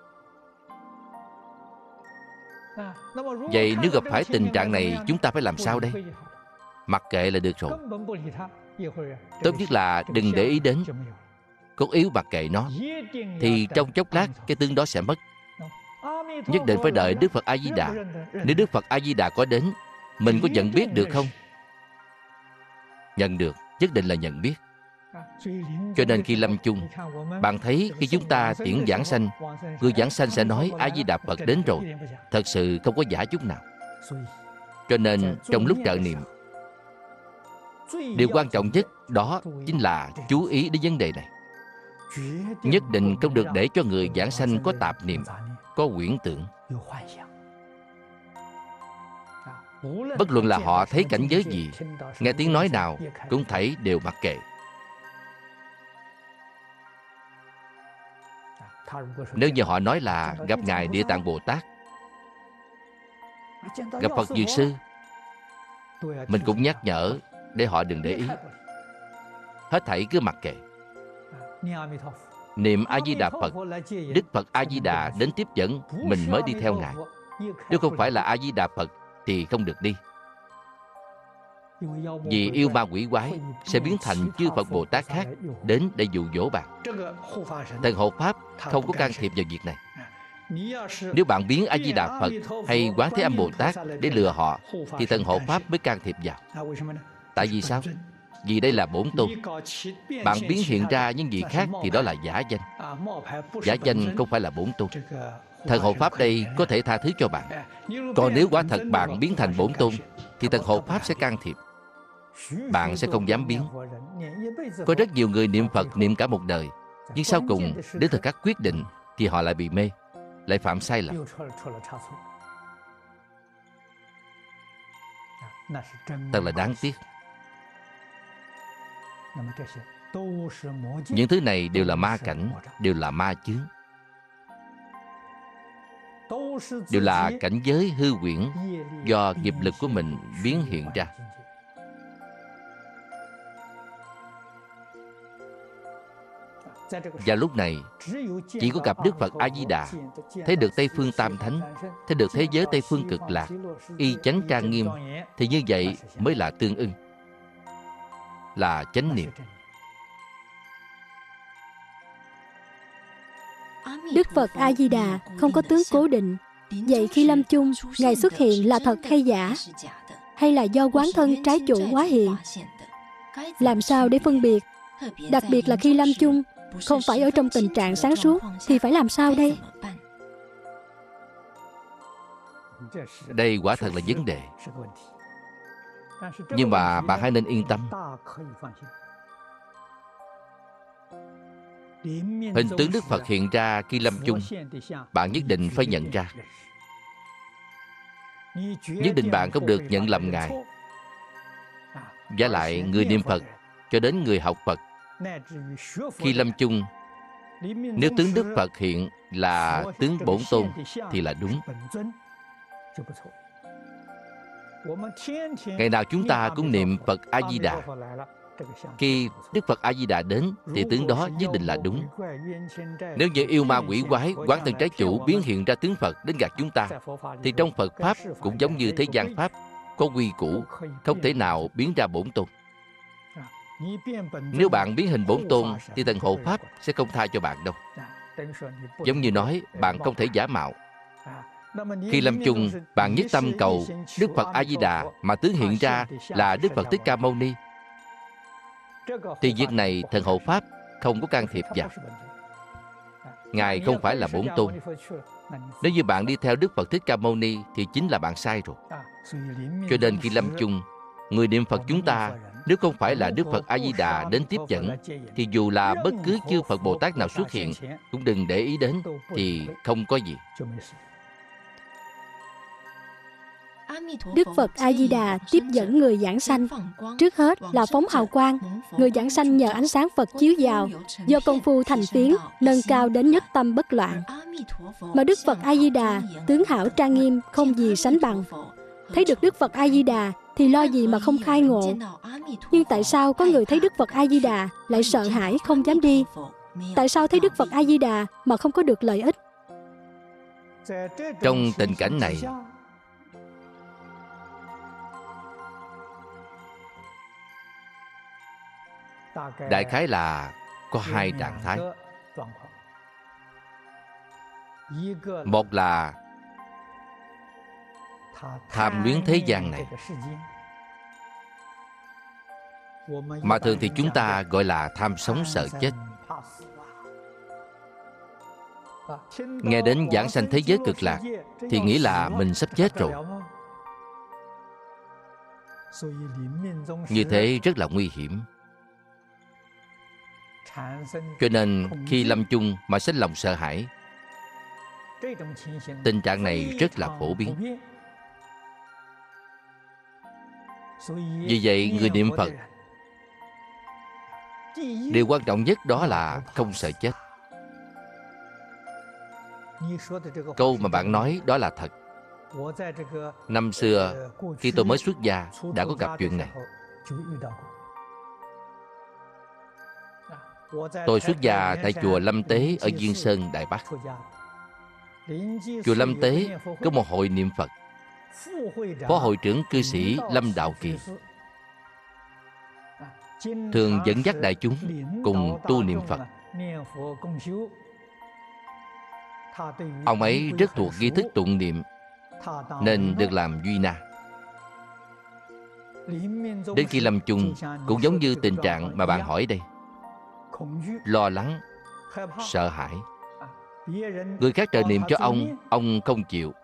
Vậy nếu gặp phải tình trạng này, chúng ta phải làm sao đây? Mặc kệ là được rồi. Tốt nhất là đừng để ý đến, cốt yếu mặc kệ nó, thì trong chốc lát cái tướng đó sẽ mất. Nhất định phải đợi Đức Phật A-di-đà. Nếu Đức Phật A-di-đà có đến, mình có nhận biết được không? Nhận được, nhất định là nhận biết. Cho nên khi lâm chung, bạn thấy khi chúng ta tiễn giảng sanh, người giảng sanh sẽ nói A-di-đà Phật đến rồi, thật sự không có giả chút nào. Cho nên trong lúc trợ niệm, điều quan trọng nhất đó chính là chú ý đến vấn đề này. Nhất định không được để cho người giảng sanh có tạp niệm, có huyễn tưởng. Bất luận là họ thấy cảnh giới gì, nghe tiếng nói nào, cũng thấy đều mặc kệ. Nếu như họ nói là gặp Ngài Địa Tạng Bồ Tát, gặp Phật Dược Sư, mình cũng nhắc nhở để họ đừng để ý. Hết thảy cứ mặc kệ. Niệm A-di-đà Phật, Đức Phật A-di-đà đến tiếp dẫn, mình mới đi theo Ngài. Nếu không phải là A-di-đà Phật thì không được đi. Vì yêu ma quỷ quái sẽ biến thành chư Phật Bồ Tát khác đến để dụ dỗ bạn. Thần hộ Pháp không có can thiệp vào việc này. Nếu bạn biến A-di-đà Phật hay Quán Thế Âm Bồ Tát để lừa họ, thì thần hộ Pháp mới can thiệp vào. Tại vì sao? Vì đây là bổn tôn. Bạn biến hiện ra những gì khác thì đó là giả danh. Giả danh không phải là bổn tôn. Thần hộ Pháp đây có thể tha thứ cho bạn. Còn nếu quả thật bạn biến thành bổn tôn, thì thần hộ Pháp sẽ can thiệp. Bạn sẽ không dám biến. Có rất nhiều người niệm Phật niệm cả một đời, nhưng sau cùng đến thời khắc quyết định thì họ lại bị mê, lại phạm sai lầm. Thật là đáng tiếc. Những thứ này đều là ma cảnh, đều là ma chướng, đều là cảnh giới hư huyễn do nghiệp lực của mình biến hiện ra. Và lúc này chỉ có gặp Đức Phật A-di-đà, thấy được Tây Phương Tam Thánh, thấy được thế giới Tây Phương Cực Lạc, y chánh trang nghiêm, thì như vậy mới là tương ưng, là chánh niệm. Đức Phật A-di-đà không có tướng cố định. Vậy khi lâm chung, Ngài xuất hiện là thật hay giả? Hay là do quán thân trái chủ hóa hiện? Làm sao để phân biệt? Đặc biệt là khi lâm chung, không phải ở trong tình trạng sáng suốt, thì phải làm sao đây? Đây quả thật là vấn đề. Nhưng mà bạn hãy nên yên tâm. Hình tướng Đức Phật hiện ra khi lâm chung, bạn nhất định phải nhận ra. Nhất định bạn không được nhận lầm Ngài. Và lại người niệm Phật cho đến người học Phật, khi lâm chung, nếu tướng Đức Phật hiện là tướng bổn tôn thì là đúng. Ngày nào chúng ta cũng niệm Phật A-di-đà. Khi Đức Phật A-di-đà đến thì tướng đó nhất định là đúng. Nếu như yêu ma quỷ quái, quán thân trái chủ biến hiện ra tướng Phật đến gạt chúng ta, thì trong Phật Pháp cũng giống như thế gian Pháp, có quy củ, không thể nào biến ra bổn tôn. Nếu bạn biến hình bổn tôn thì thần hộ Pháp sẽ không tha cho bạn đâu. Giống như nói bạn không thể giả mạo. Khi lâm chung, bạn nhất tâm cầu Đức Phật A-di-đà mà tướng hiện ra là Đức Phật Thích Ca Mâu Ni, thì việc này thần hộ Pháp không có can thiệp vào. Ngài không phải là bổn tôn. Nếu như bạn đi theo Đức Phật Thích Ca Mâu Ni thì chính là bạn sai rồi. Cho nên khi lâm chung, người niệm Phật chúng ta, nếu không phải là Đức Phật A-di-đà đến tiếp dẫn, thì dù là bất cứ chư Phật Bồ Tát nào xuất hiện, cũng đừng để ý đến, thì không có gì. Đức Phật A-di-đà tiếp dẫn người giảng sanh. Trước hết là phóng hào quang. Người giảng sanh nhờ ánh sáng Phật chiếu vào, do công phu thành tiến, nâng cao đến nhất tâm bất loạn. Mà Đức Phật A-di-đà tướng hảo trang nghiêm, không gì sánh bằng. Thấy được Đức Phật A-di-đà thì lo gì mà không khai ngộ. Nhưng tại sao có người thấy Đức Phật A-di-đà lại sợ hãi không dám đi? Tại sao thấy Đức Phật A-di-đà mà không có được lợi ích? Trong tình cảnh này, đại khái là có hai trạng thái. Một là tham luyến thế gian này, mà thường thì chúng ta gọi là tham sống sợ chết. Nghe đến giảng sanh thế giới cực lạc thì nghĩ là mình sắp chết rồi. Như thế rất là nguy hiểm. Cho nên khi lâm chung mà sinh lòng sợ hãi, tình trạng này rất là phổ biến. Vì vậy người niệm Phật, điều quan trọng nhất đó là không sợ chết. Câu mà bạn nói đó là thật. Năm xưa, khi tôi mới xuất gia, đã có gặp chuyện này. Tôi xuất gia tại chùa Lâm Tế ở Diên Sơn, Đài Bắc. Chùa Lâm Tế có một hội niệm Phật. Phó hội trưởng cư sĩ Lâm Đạo Kỳ thường dẫn dắt đại chúng cùng tu niệm Phật. Ông ấy rất thuộc nghi thức tụng niệm nên được làm duy na. Đến khi lâm chung cũng giống như tình trạng mà bạn hỏi đây. Lo lắng, sợ hãi. Người khác trợ niệm cho ông, ông không chịu.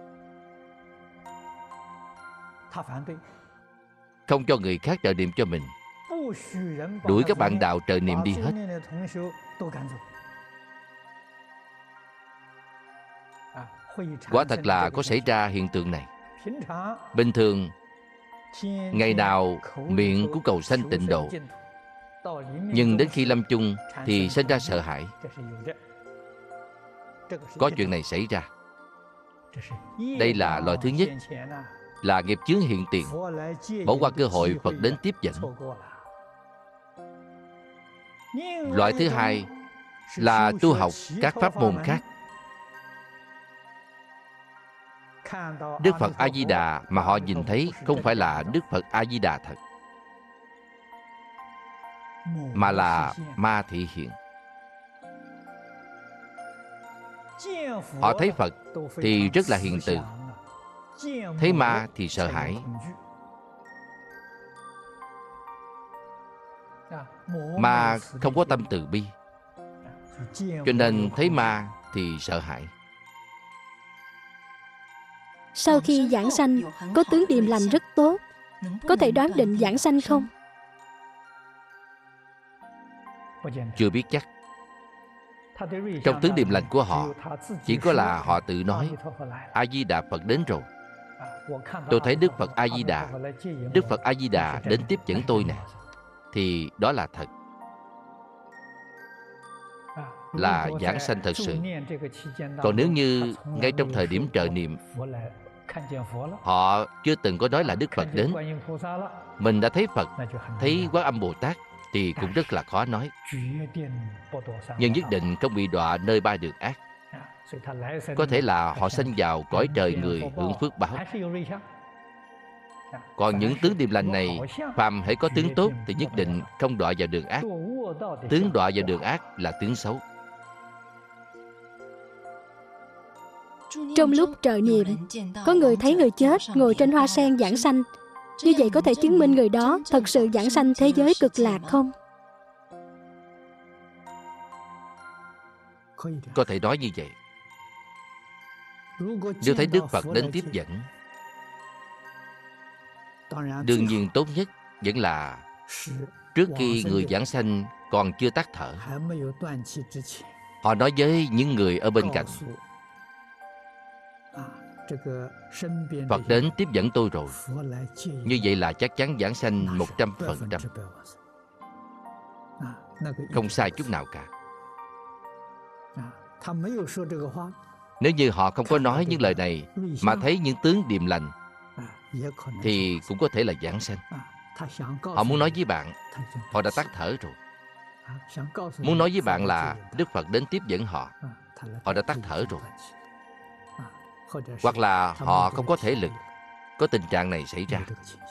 Không cho người khác trợ niệm cho mình. Đuổi các bạn đạo trợ niệm đi hết. Quả thật là có xảy ra hiện tượng này. Bình thường, ngày nào miệng cũng cầu sanh tịnh độ, nhưng đến khi lâm chung thì sinh ra sợ hãi. Có chuyện này xảy ra. Đây là loại thứ nhất, là nghiệp chướng hiện tiền, bỏ qua cơ hội Phật đến tiếp dẫn. Loại thứ hai là tu học các pháp môn khác. Đức Phật A-di-đà mà họ nhìn thấy không phải là Đức Phật A-di-đà thật, mà là ma thị hiện. Họ thấy Phật thì rất là hiền từ, thấy ma thì sợ hãi. Ma không có tâm từ bi, cho nên thấy ma thì sợ hãi. Sau khi giảng sanh, có tướng điềm lành rất tốt. Có thể đoán định giảng sanh không? Chưa biết chắc. Trong tướng điềm lành của họ, chỉ có là họ tự nói A-di-đà Phật đến rồi. Tôi thấy Đức Phật A-di-đà, Đức Phật A-di-đà đến tiếp dẫn tôi nè, thì đó là thật, là giảng sanh thật sự. Còn nếu như ngay trong thời điểm trợ niệm họ chưa từng có nói là Đức Phật đến, mình đã thấy Phật, thấy Quan Âm Bồ Tát, thì cũng rất là khó nói. Nhưng nhất định không bị đọa nơi ba đường ác. Có thể là họ sanh vào cõi trời người hưởng phước báo. Còn những tướng điềm lành này, phàm hễ có tướng tốt thì nhất định không đọa vào đường ác. Tướng đọa vào đường ác là tướng xấu. Trong lúc trợ niệm, có người thấy người chết ngồi trên hoa sen giảng sanh. Như vậy có thể chứng minh người đó thật sự giảng sanh thế giới cực lạc không? Có thể nói như vậy. Nếu thấy Đức Phật đến tiếp dẫn, đương nhiên tốt nhất vẫn là trước khi người giảng sanh còn chưa tắt thở, họ nói với những người ở bên cạnh: Phật đến tiếp dẫn tôi rồi. Như vậy là chắc chắn giảng sanh một trăm phần trăm, không sai chút nào cả. Nếu như họ không có nói những lời này mà thấy những tướng điềm lành, thì cũng có thể là giảng sanh. Họ muốn nói với bạn họ đã tắt thở rồi. Muốn nói với bạn là Đức Phật đến tiếp dẫn họ, họ đã tắt thở rồi. Hoặc là họ không có thể lực. Có tình trạng này xảy ra.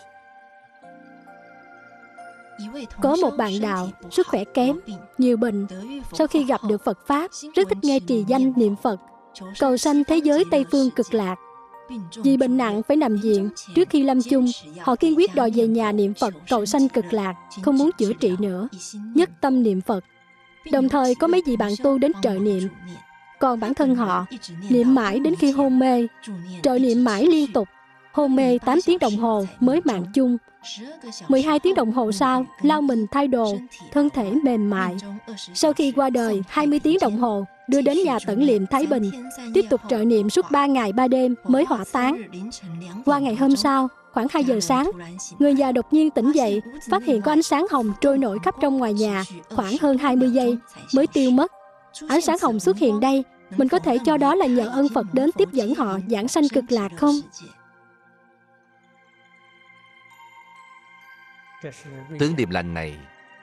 Có một bạn đạo sức khỏe kém, nhiều bệnh. Sau khi gặp được Phật Pháp, rất thích nghe trì danh niệm Phật, cầu sanh thế giới Tây Phương cực lạc. Vì bệnh nặng phải nằm viện, trước khi lâm chung, họ kiên quyết đòi về nhà niệm Phật cầu sanh cực lạc, không muốn chữa trị nữa, nhất tâm niệm Phật. Đồng thời có mấy vị bạn tu đến trợ niệm. Còn bản thân họ niệm mãi đến khi hôn mê, trợ niệm mãi liên tục, hôn mê tám tiếng đồng hồ mới mạng chung. mười hai tiếng đồng hồ sau, lau mình thay đồ, thân thể mềm mại. Sau khi qua đời, hai mươi tiếng đồng hồ, đưa đến nhà tẩn liệm Thái Bình, tiếp tục trợ niệm suốt ba ngày ba đêm mới hỏa táng. Qua ngày hôm sau, khoảng hai giờ sáng, người già đột nhiên tỉnh dậy, phát hiện có ánh sáng hồng trôi nổi khắp trong ngoài nhà, khoảng hơn hai mươi giây mới tiêu mất. Ánh sáng hồng xuất hiện đây Mình có thể cho đó là nhờ ơn Phật đến tiếp dẫn họ giảng sanh cực lạc không? Tướng điềm lành này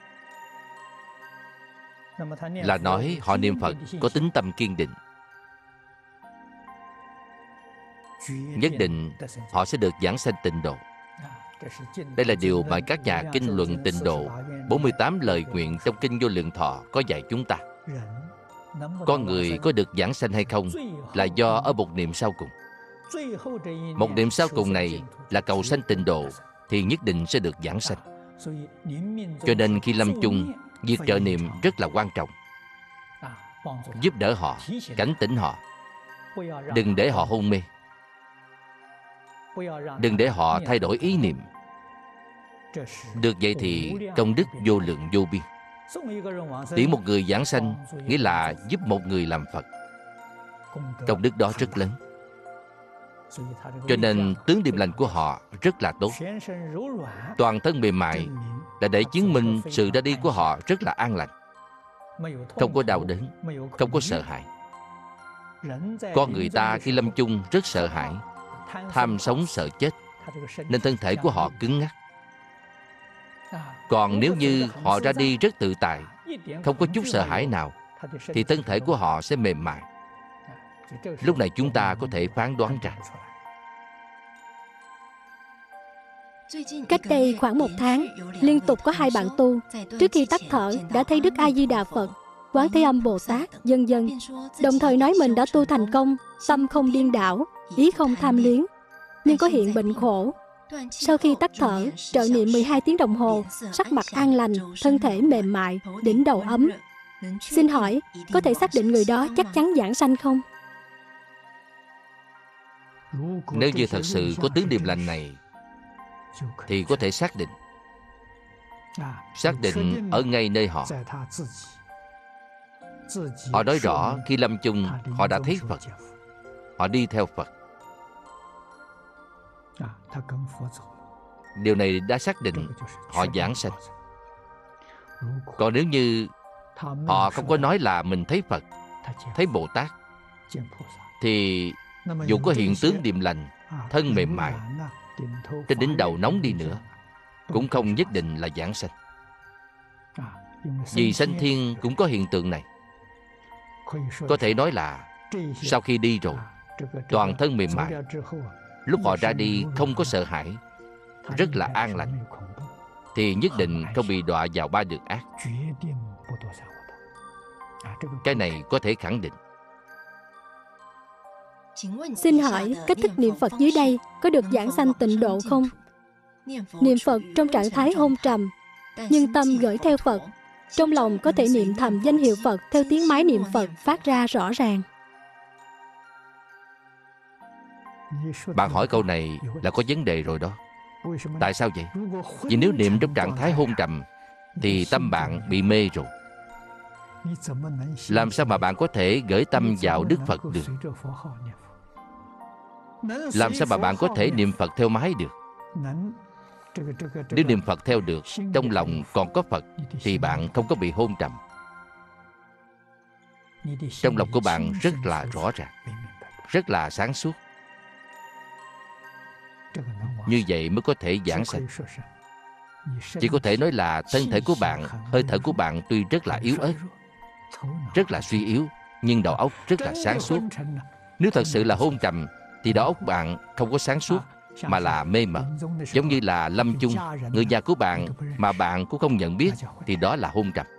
là nói họ niệm Phật có tính tâm kiên định, nhất định họ sẽ được giảng sanh tịnh độ. Đây là điều mà các nhà kinh luận tịnh độ bốn mươi tám lời nguyện trong Kinh Vô Lượng Thọ có dạy chúng ta. Con người có được giảng sanh hay không là do ở một niệm sau cùng. Một niệm sau cùng này là cầu sanh tịnh độ thì nhất định sẽ được giảng sanh. Cho nên khi lâm chung, việc trợ niệm rất là quan trọng. Giúp đỡ họ, cảnh tỉnh họ, đừng để họ hôn mê, đừng để họ thay đổi ý niệm. Được vậy thì công đức vô lượng vô biên. Tiễn một người giảng sanh nghĩa là giúp một người làm Phật. Công đức đó rất lớn. Cho nên tướng điềm lành của họ rất là tốt. Toàn thân mềm mại là để chứng minh sự ra đi của họ rất là an lành, không có đau đớn, không có sợ hãi. Con người ta khi lâm chung rất sợ hãi, tham sống sợ chết, nên thân thể của họ cứng ngắc. Còn nếu như họ ra đi rất tự tại, không có chút sợ hãi nào, thì thân thể của họ sẽ mềm mại. Lúc này chúng ta có thể phán đoán ra. Cách đây khoảng một tháng, liên tục có hai bạn tu trước khi tắt thở đã thấy Đức A Di Đà Phật, Quán Thế Âm Bồ Tát, vân vân, đồng thời nói mình đã tu thành công, tâm không điên đảo, ý không tham luyến, nhưng có hiện bệnh khổ. Sau khi tắt thở, trợ niệm mười hai tiếng đồng hồ, sắc mặt an lành, thân thể mềm mại, đỉnh đầu ấm. Xin hỏi, có thể xác định người đó chắc chắn giảng sanh không? Nếu như thật sự có tướng điềm lành này thì có thể xác định. Xác định ở ngay nơi họ. Họ nói rõ khi lâm chung họ đã thấy Phật, họ đi theo Phật. Điều này đã xác định họ giảng sanh. Còn nếu như họ không có nói là mình thấy Phật, thấy Bồ Tát, thì dù có hiện tướng điềm lành, thân mềm mại, trên đỉnh đầu nóng đi nữa, cũng không nhất định là giảng sanh. Vì sanh thiên cũng có hiện tượng này. Có thể nói là sau khi đi rồi, toàn thân mềm mại, lúc họ ra đi không có sợ hãi, rất là an lành, thì nhất định không bị đọa vào ba đường ác. Cái này có thể khẳng định. Xin hỏi, cách thức niệm Phật dưới đây có được giảng sanh tịnh độ không? Niệm Phật trong trạng thái hôn trầm, nhưng tâm gửi theo Phật. Trong lòng có thể niệm thầm danh hiệu Phật theo tiếng máy niệm Phật phát ra rõ ràng. Bạn hỏi câu này là có vấn đề rồi đó. Tại sao vậy? Vì nếu niệm trong trạng thái hôn trầm thì tâm bạn bị mê rồi. Làm sao mà bạn có thể gửi tâm vào Đức Phật được? Làm sao mà bạn có thể niệm Phật theo máy được? Nếu niệm Phật theo được, trong lòng còn có Phật, thì bạn không có bị hôn trầm. Trong lòng của bạn rất là rõ ràng, rất là sáng suốt. Như vậy mới có thể giảng sanh. Chỉ có thể nói là thân thể của bạn, hơi thở của bạn tuy rất là yếu ớt, rất là suy yếu, nhưng đầu óc rất là sáng suốt. Nếu thật sự là hôn trầm thì đầu óc bạn không có sáng suốt, mà là mê mờ. Giống như là lâm chung, người nhà của bạn mà bạn cũng không nhận biết, thì đó là hôn trầm.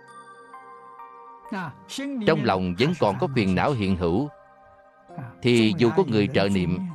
Trong lòng vẫn còn có phiền não hiện hữu, thì dù có người trợ niệm